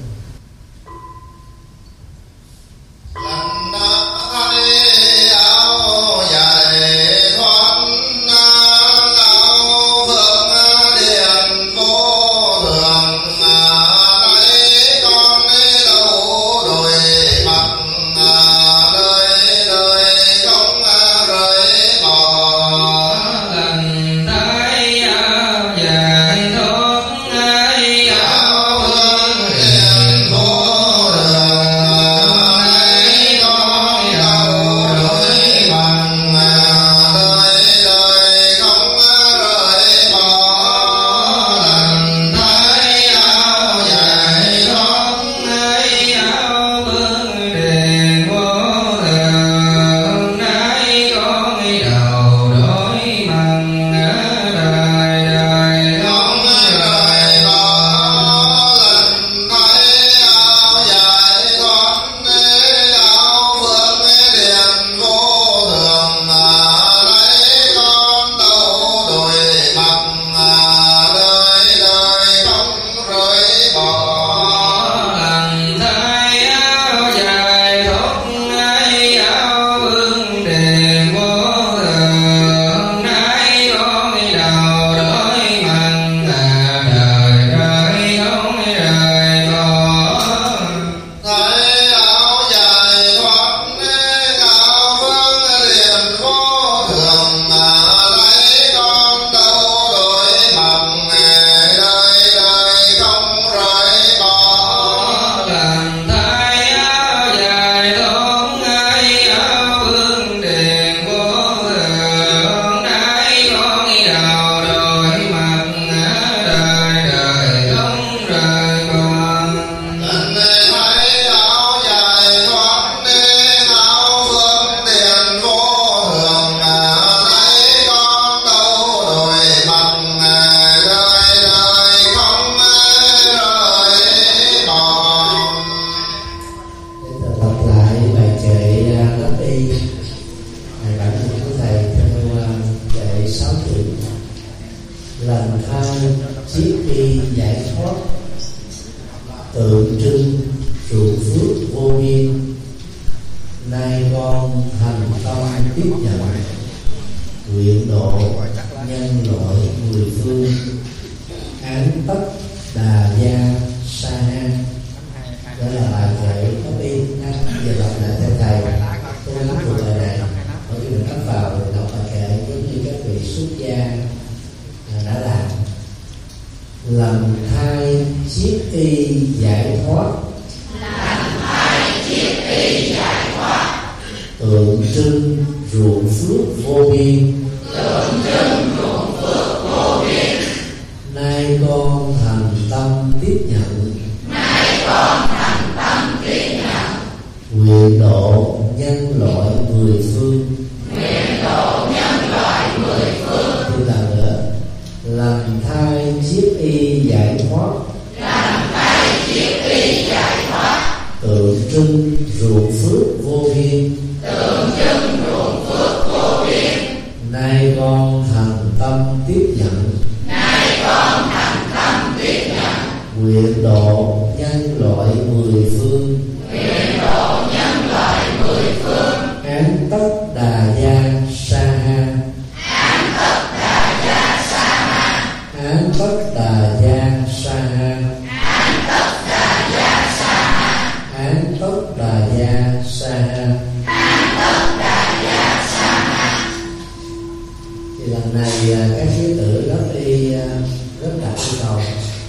lần này các sĩ tử rất đi rất đặt yêu cầu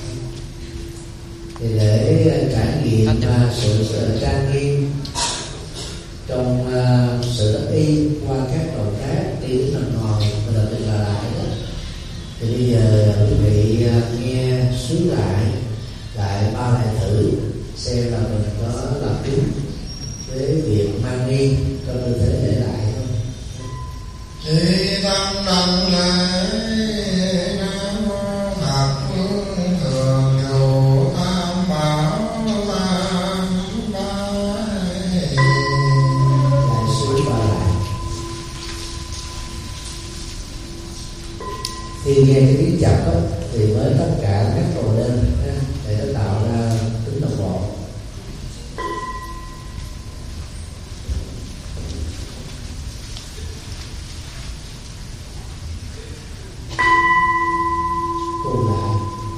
thì để trải nghiệm sự, sự trang nghiêm trong uh, sự đắc y qua các động tác đi đến nằm ngồi và đặc biệt là lại đó, thì bây giờ quý vị uh, nghe xuống lại lại ba lại thử xem là mình có làm đúng với việc mang đi trong tư thế để lại không. Thì tâm đảnh lễ Nam Mô Thập Thường Trụ Tam Bảo Tam Bái. Lại xuống ba lại. Khi nghe cái tiếng chập đó, thì mới tất cả các đầu lên để nó tạo ra tính đồng bộ. Cùng lại.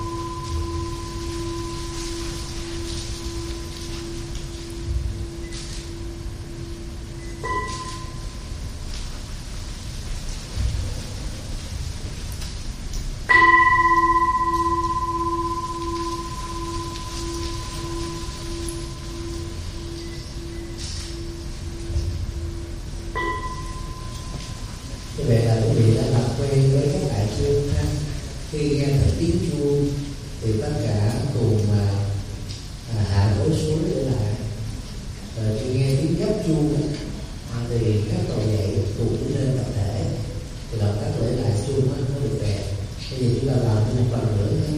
Như vậy là quý vị đã làm quen với các đại chuông ha. Khi nghe thấy tiếng chuông thì tất cả cùng mà à, hạ gối xuống để lại. Rồi khi nghe tiếng gấp chuông ấy, thì các tổ dậy cùng đi lên tập thể thì động tác lễ lại chuông nó được đẹp. Bây giờ chúng ta làm một lần nữa nhé.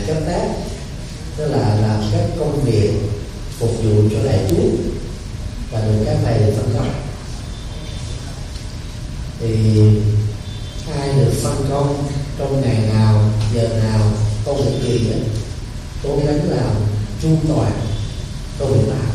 chấp tác, tức là làm các công việc phục vụ cho đại chúng và được các thầy phân công. Thì ai được phân công trong ngày nào, giờ nào, công việc gì đó, cố gắng làm chu toàn công việc nào.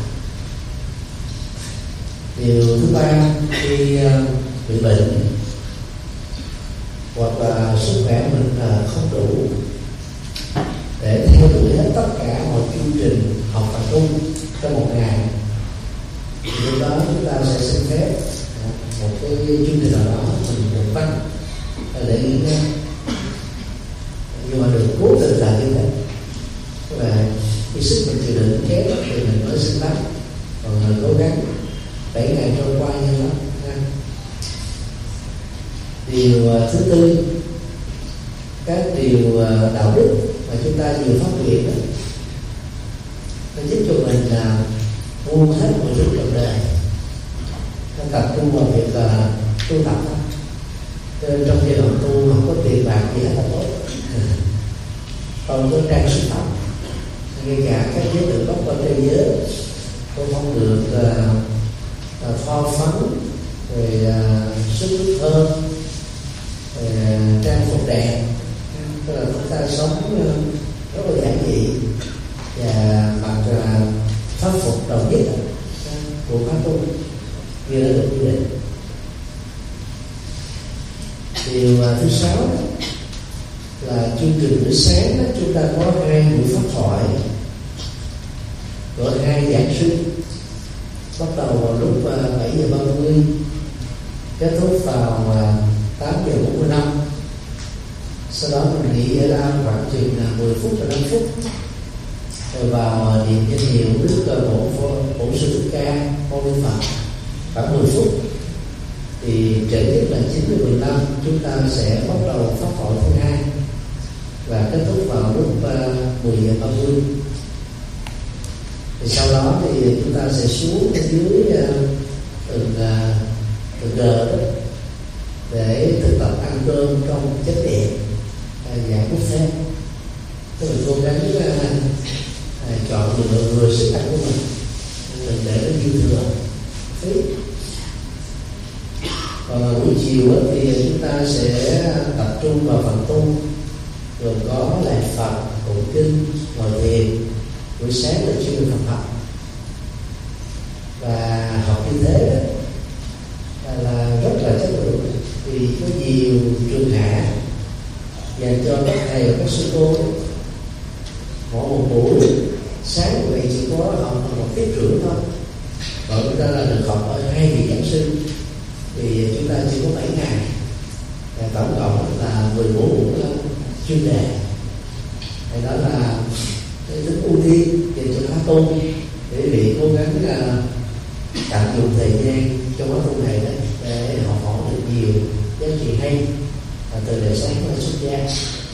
Điều thứ ba, khi bị bệnh hoặc là sức khỏe mình không đủ để theo đuổi hết tất cả mọi chương trình học tập trung trong một ngày, thì lúc đó chúng ta sẽ xin phép một cái chương trình nào đó mình một văn để nghỉ ngơi, nhưng mà được cố tình là như thế. Và khi sức mình chịu đựng kém thì mình mới xin lắng, còn mình cố gắng bảy ngày trôi qua như lắm. Điều thứ tư, các điều đạo đức mà chúng ta vừa phát hiện đó, nó giúp cho mình là buông hết mọi thứ trong đời, nó tập trung vào việc là tu tập đó. Trong giai đoạn tu không có tiền bạc gì hết là tốt, không có trang sức phẩm, ngay cả các giới tự gốc ở thế giới cũng không được uh, uh, pho phấn rồi uh, sức thơm, rồi, uh, trang phục đẹp. Tức là chúng ta sống uh, rất là giản dị và mặc uh, pháp phục đầu nhất uh, của pháp tu như đã được quy định. Điều uh, thứ sáu là chương trình buổi sáng đó, chúng ta có hai buổi pháp thoại của hai giảng sư, bắt đầu vào lúc bảy giờ ba mươi, kết thúc vào tám giờ bốn mươi lăm. Sau đó mình nghỉ ở đây khoảng chừng mười phút và năm phút, rồi vào niệm danh hiệu đức bổn bổn sư Thích Ca Mâu Ni Phật khoảng mười phút. Thì trễ nhất là chín giờ mười lăm chúng ta sẽ bắt đầu pháp thoại thứ hai và kết thúc vào lúc mười giờ ba mươi. Thì sau đó thì chúng ta sẽ xuống ở dưới từng từng giờ đó để thực tập ăn cơm trong chánh điện và buffet. Tức là cố gắng uh, chọn lựa vừa sức ăn của mình, đừng để nó dư thừa phí. Còn buổi chiều thì chúng ta sẽ tập trung vào phần tu, gồm có lạy Phật, tụng kinh, ngồi thiền. Buổi sáng là chuyên Phật học, và học như thế đó là, là rất là chất lượng, vì có nhiều trường hạ dành cho các thầy và các sư cô. Mỗi một buổi sáng của vậy chỉ có học một tiết rưỡi thôi, còn chúng ta là được học ở hai vị giảng sư, thì chúng ta chỉ có bảy ngày và tổng cộng là mười bốn buổi chuyên đề. Thì đó là cái tính ưu tiên dành cho khóa tu, để vị cố gắng là tận dụng thời gian trong khóa tu này đó để học hỏi được nhiều giá trị hay và từ đời sống và xuất gia.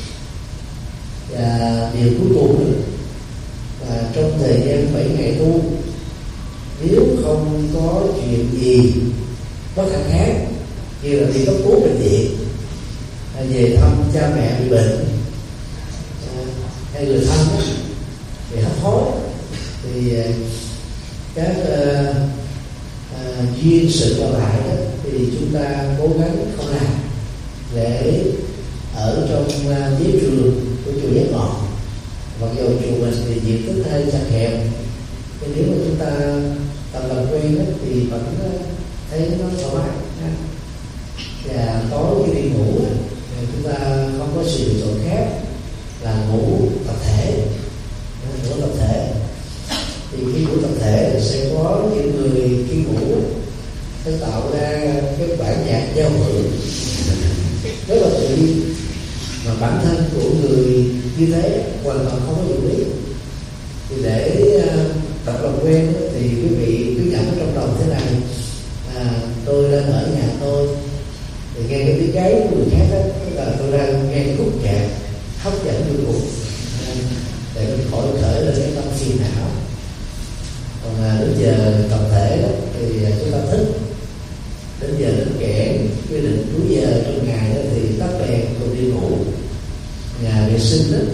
Và điều cuối cùng là trong thời gian bảy ngày tu, nếu không có chuyện gì bất khả kháng như là đi cấp cứu bệnh viện, về thăm cha mẹ bị bệnh hay người thân đó, thì hấp hối, thì các uh, uh, duyên sự còn lại đó thì chúng ta cố gắng không làm, để ở trong uh, giới trường của chùa Giác Ngộ. Mặc dù chùa mình thì diện tích hơi chặt hẹp, nhưng nếu mà chúng ta tập làm quen đó, thì vẫn uh, thấy nó thoải mái. Và tối khi đi ngủ đó, thì chúng ta không có sự lựa chọn khác là ngủ tập thể. Ngủ tập thể thì khi ngủ tập thể sẽ có những người khi ngủ sẽ tạo ra cái bản nhạc giao hưởng rất là tự nhiên, mà bản thân của người như thế hoàn toàn không có dụng ý. Thì để tập làm quen thì quý vị cứ nhận ở trong lòng thế này: à, tôi đang ở nhà tôi thì nghe cái tiếng gáy của người khác đó, tức là tôi đang nghe cái khúc nhạc hấp dẫn vô cùng, để mình khỏi khởi lên cái tâm phiền não. Còn à, đến giờ tập thể đó thì chúng ta thích, đến giờ đến kẻ quy định cuối giờ trong ngày đó thì tắt đèn rồi đi ngủ. Nhà vệ sinh đó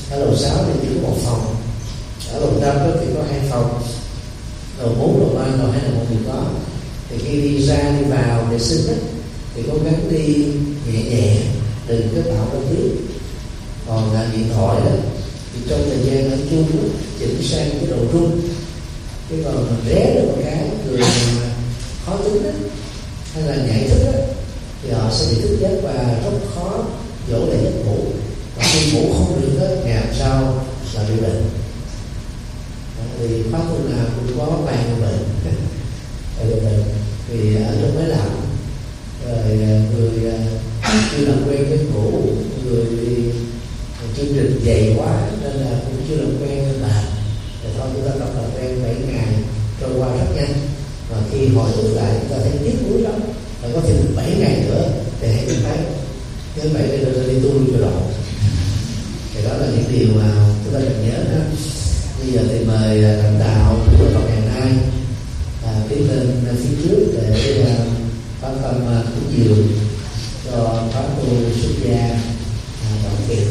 Ở lầu sáu thì chỉ có một phòng, ở lầu năm đó thì có hai phòng, lầu bốn, lầu ba, lầu hai, lầu một thì có. Thì khi đi ra đi vào để sinh đó, thì cố gắng đi nhẹ nhẹ, đừng có tạo ra tiếng. Còn là điện thoại đó thì trong thời gian ở chung đó, chỉnh sang cái độ rung. Cái còn mình ré được một cái người mà khó tính đó, hay là nhảy thức đó, thì họ sẽ bị thức giấc và rất khó dỗ lại giấc ngủ. Và khi ngủ không được đó, ngày hôm sau là bị bệnh. Vì khóa tu nào cũng có vài người bệnh, bệnh bệnh vì ở trong máy lạnh, rồi người chưa làm quen với ngủ, người thì chương trình dày quá nên là cũng chưa làm quen với bệnh. Rồi thôi chúng ta tập làm quen bảy ngày trôi qua rất nhanh, và khi hồi tưởng lại chúng ta thấy tiếc nuối lắm, phải có thêm bảy ngày nữa để hãy nhìn thấy cái bảy ngày nữa đi tu cho rõ. Thì đó là những điều mà chúng ta cần nhớ đó. Bây giờ thì mời lãnh đạo của Phật ngày nay à, tiến lên phía trước để à, quan tâm à, cúng dường cho pháp tu xuất gia à, Đặng Kiệt.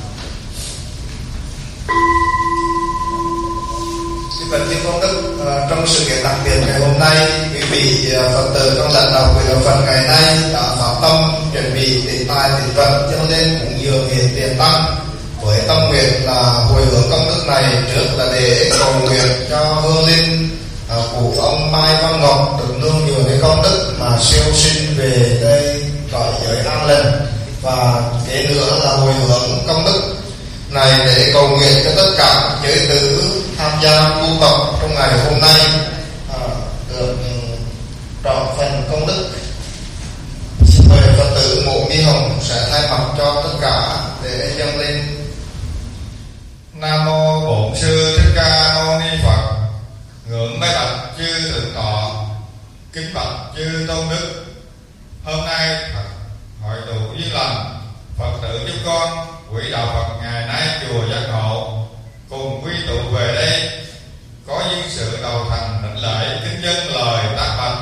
Xin bạch chiêu công đức, uh, trong sự kiện đặc biệt ngày hôm nay, quý vị uh, Phật tử trong lãnh đạo của giáo Phật ngày nay đã phát tâm chuẩn bị tiền tài tiền vật dâng lên cúng dường hiện tiền tăng, với tâm nguyện là hồi hướng công đức này trước là để cầu nguyện cho hương linh uh, của ông Mai Văn Ngọc được nương nhờ cái công đức mà siêu sinh về đây cõi giới an lành, và kế nữa là hồi hướng công đức này để cầu nguyện cho tất cả giới tử tham gia tu tập trong ngày hôm nay à, được trọn phần công đức. Xin mời Phật tử Mộ Mi Hồng sẽ thay mặt cho tất cả để dâng lên. Nam mô Bổn Sư Thích Ca Mâu Ni Phật. Ngưỡng bái bạch chư thượng tọa, kính bạch chư tôn đức. Hôm nay hội tụ duyên lành, Phật tử chúng con quỹ đạo Phật ngày nay chùa Giác Ngộ cùng quy tụ về đây, có duyên sự đầu thành đảnh lễ kính dân lời tác bạch.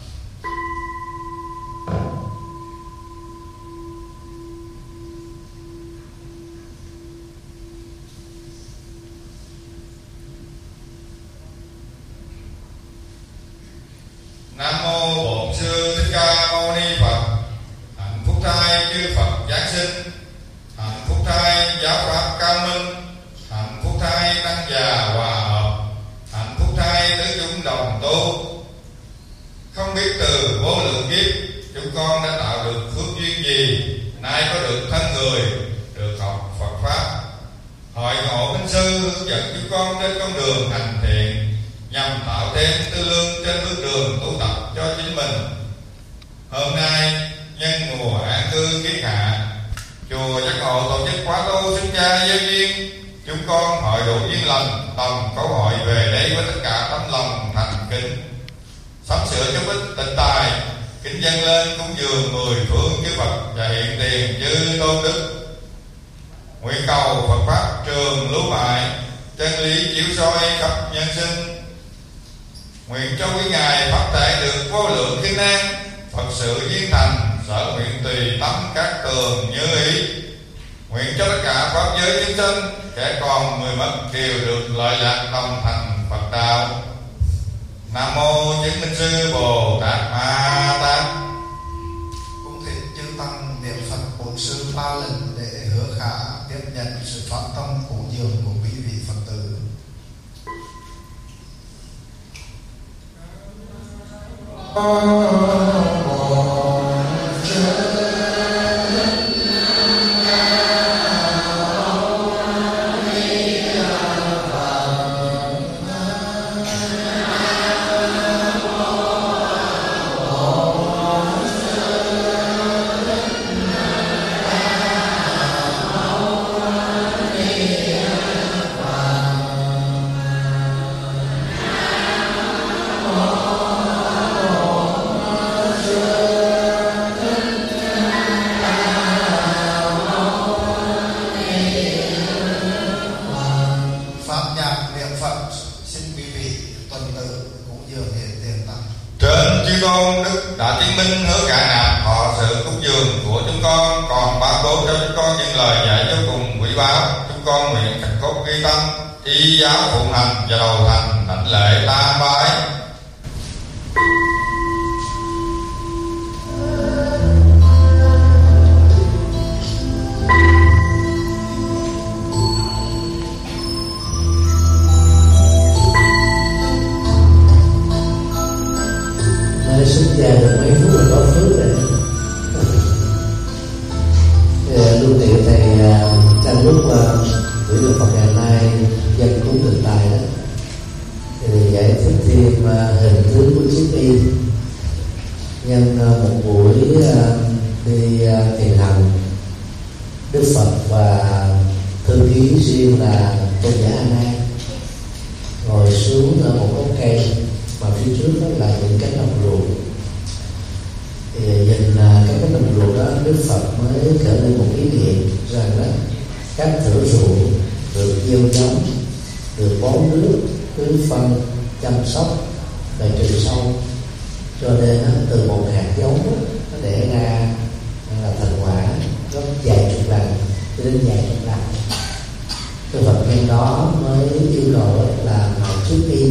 Nam mô Bổn Sư Thích Ca Mâu Ni Phật. Hạnh phúc thai chư Phật giáng sinh, hạnh phúc thai giáo pháp cao minh, hạnh phúc thai tăng già hòa hợp, hạnh phúc thai tứ chúng đồng tu. Không biết từ vô lượng kiếp chúng con đã tạo được phước duyên gì, nay có được thân người, được học Phật pháp. Hội ngộ minh sư hướng dẫn chúng con trên con đường hành thiện, nhằm tạo thêm tư lương trên bước đường tu tập cho chính mình. Hôm nay nhân mùa an cư kiết hạ, chùa Giác Ngộ tổ chức khóa tu xuất gia giới duyên. Chúng con hội đủ duyên lành, tầm câu hội về đây với tất cả tấm lòng thành kính, sắm sửa chút ít tịnh tài, kính dâng lên cúng dường mười phương chư Phật và hiện tiền chư tôn đức. Nguyện cầu Phật pháp trường lưu mãi, chân lý chiếu soi khắp nhân sinh. Nguyện cho quý ngài phát tại được vô lượng thiên nan, Phật sự duyên thành, sở nguyện tùy tâm các tường như ý. Nguyện cho tất cả pháp giới chúng sinh, kẻ còn người mất đều được lợi lạc đồng thành Phật đạo. Nam mô Chứng Minh Sư Bồ Tát Ma Tát. Cũng thể chư tăng niệm Phật Bổn Sư ba lần để hứa khả tiếp nhận sự phát tâm cúng dường của quý vị Phật tử. Tôn đức đã chứng minh hứa cạn nạp họ sự cúng dường của chúng con, còn ba cố cho chúng con những lời dạy vô cùng quý báu. Chúng con nguyện khắc cốt ghi tâm, y giáo phụng hành và đầu thành đảnh lễ tam bái. Mới xuất gia được mấy phút là có phước rồi. Lưu Tiệu thầy trong lúc buổi Đức Phật ngày nay dân cúng tượng tài đó thì giải thích thêm hình tướng của chiếc y nhân một buổi đi thiền hành. Đức Phật và thư ký riêng là Tôn giả A Nan ngồi xuống ở một gốc cây mà phía trước đó là những cánh đồng ruộng. Thì nhìn các cánh đồng ruộng đó, Đức Phật mới khởi lên một ý niệm rằng đó các thửa ruộng được gieo giống, được bón nước, tưới phân, chăm sóc và trừ sâu, cho nên đó, từ một hạt giống đó, nó đẻ ra là thành quả rất dài chục lần cho đến dài chục lần. Đức Phật nhân đó mới yêu cầu làm trước y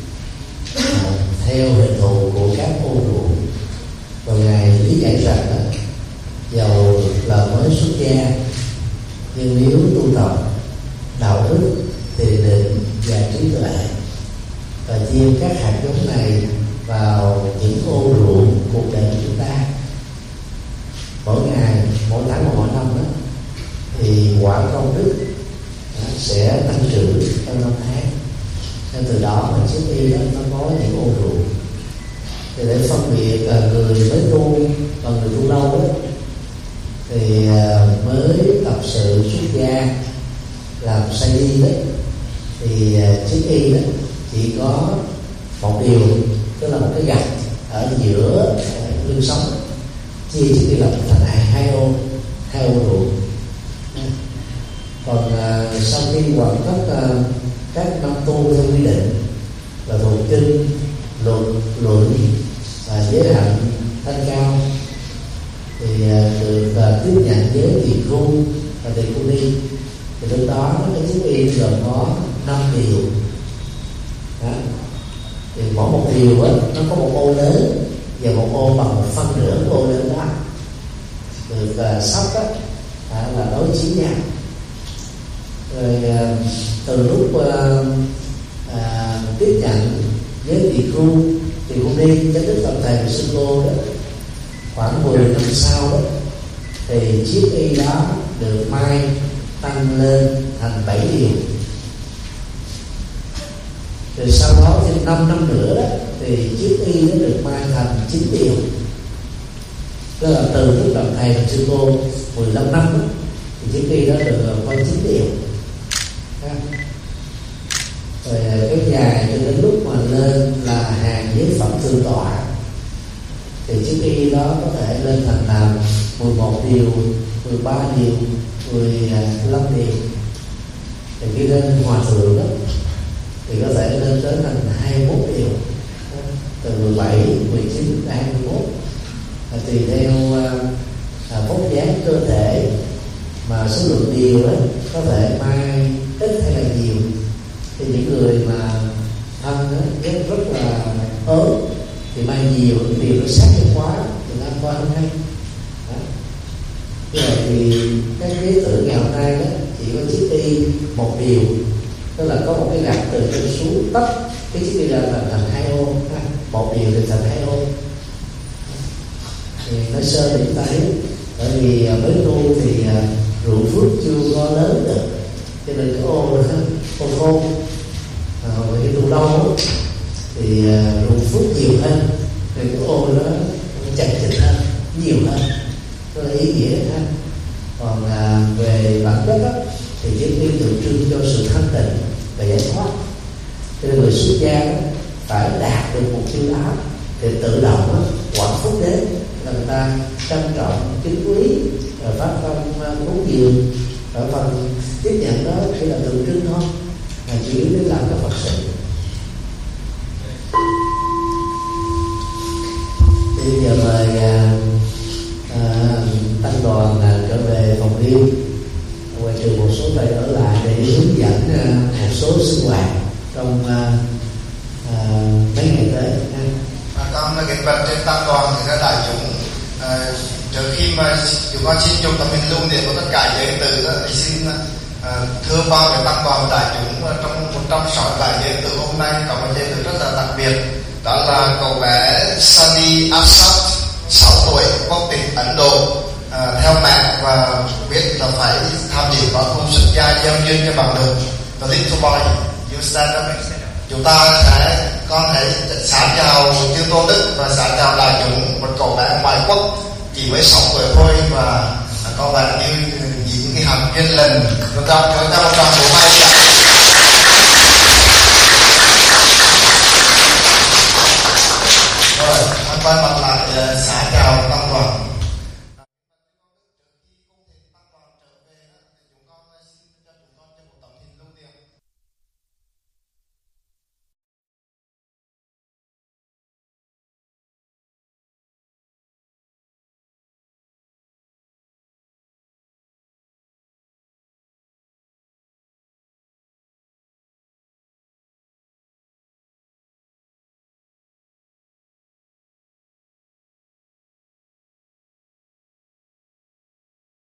theo hình thù của các ô ruộng. Và ngài lý giải rằng là dầu là mới xuất gia nhưng nếu tu tập đạo đức, thiền định và trí tuệ và chia các hạt giống này vào những ô ruộng cuộc đời của chúng ta mỗi ngày, mỗi tháng và mỗi năm đó, thì quả công đức sẽ tăng trưởng trong năm tháng. Nên từ đó mà chiếc y đó nó có những ô ruộng. Thì để phân biệt uh, người mới tu và người tu lâu đó, thì uh, mới tập sự xuất gia làm sa di đấy, thì uh, chiếc y đó chỉ có một điều, tức là một cái gạch ở giữa uh, lưng sống, chia chiếc y làm thành hai, hai ô hai ô ruộng. Còn uh, sau khi hoàn tất uh, các năm tu theo quy định là thuộc kinh, luận, luận và giới hạnh thanh cao, thì được uh, tiếp nhận giới tỳ khu và tỳ khu ni. Thì lúc đó cái chiếc y gồm có năm điều. Đó. Thì mỗi một điều đó, nó có một ô lớn và một ô bằng một phân nửa của ô lớn đó được uh, sắp đó, à, là đối chiếu nhau. Rồi uh, từ lúc uh, uh, tiếp nhận giới tỳ khu thì cũng đi đến Đức Phật thầy Sư Cô đó, khoảng mười năm sau đó, thì chiếc y đó được mai tăng lên thành bảy điều. Rồi sau đó thêm năm năm nữa đó, thì chiếc y nó được mai thành chín điều. Tức là từ Đức Phật thầy Sư Cô mười lăm năm đó, thì chiếc y đó được có chín điều. Rồi cái dài cho đến lúc mà lên là hàng giới phẩm thượng tọa, thì chiếc y đó có thể lên thành làm mười một điều, mười ba điều, mười lăm điều. Thì khi lên hòa thượng đó, thì có thể lên tới thành hai mươi mốt điều, từ mười bảy, mười chín đến hai mươi mốt, tùy theo vóc dáng cơ thể mà số lượng điều đó có thể mai ít hay là nhiều. Thì những người mà thân đó rất rất là ớn thì mai nhiều, cái điều nó sát được quá thì nó qua không hay. Như vậy thì các giới tử ngày hôm nay đó chỉ có chiếc y một điều, tức là có một cái gạch từ trên xuống tách cái chiếc y ra thành thành hai ô, một điều thì thành hai ô. Thì nói sơ để chúng ta thấy, bởi vì mới tu thì ruộng phước chưa có lớn được, cho nên cái ô đó ô khô. Rồi khi tu lâu thì ruộng phước nhiều hơn, thì cái ô đó chặt chịch hơn, nhiều hơn, đó là ý nghĩa hơn. Còn à, về bản chất đó, thì chiếc y tượng trưng cho sự thanh tịnh và giải thoát. Cho nên người xuất gia đó, phải đạt được mục tiêu đó thì tự động đó, quả phúc đến là người ta trân trọng, kính quý, rồi phát tâm cúng dường, ở phần tiếp nhận đó chỉ là tượng trưng thôi, mà chủ yếu để làm các Phật sự. Bây giờ mời à, à, tăng đoàn là trở về phòng riêng, ngoài trừ một số phải ở lại để hướng dẫn uh, một số sinh hoạt trong uh, uh, mấy ngày tới. À, con hiện vật trên tam đoàn thì các đại chúng à, trước khi mà chúng con xin chúc tâm hình lưu niệm của tất cả giới tử đó, thì xin à, thưa bao về tam đoàn đại chúng trong một trăm sáu mươi bảy giới tử hôm nay có một giới tử rất là đặc biệt, đó là cậu bé Sunny Asad, sáu tuổi, quốc tịch Ấn Độ. À, theo mẹ và biết là phải tham dự vào công xuất gia gieo duyên cho bằng được. The little boy, you stand up. Chúng ta sẽ con hãy xã chào Chư Tôn Đức và xã chào đại chúng một cậu bé ngoại quốc chỉ với sáu tuổi thôi, và có vẻ như những cái hàm duyên lần chúng ta chúng ta một tràng vỗ tay.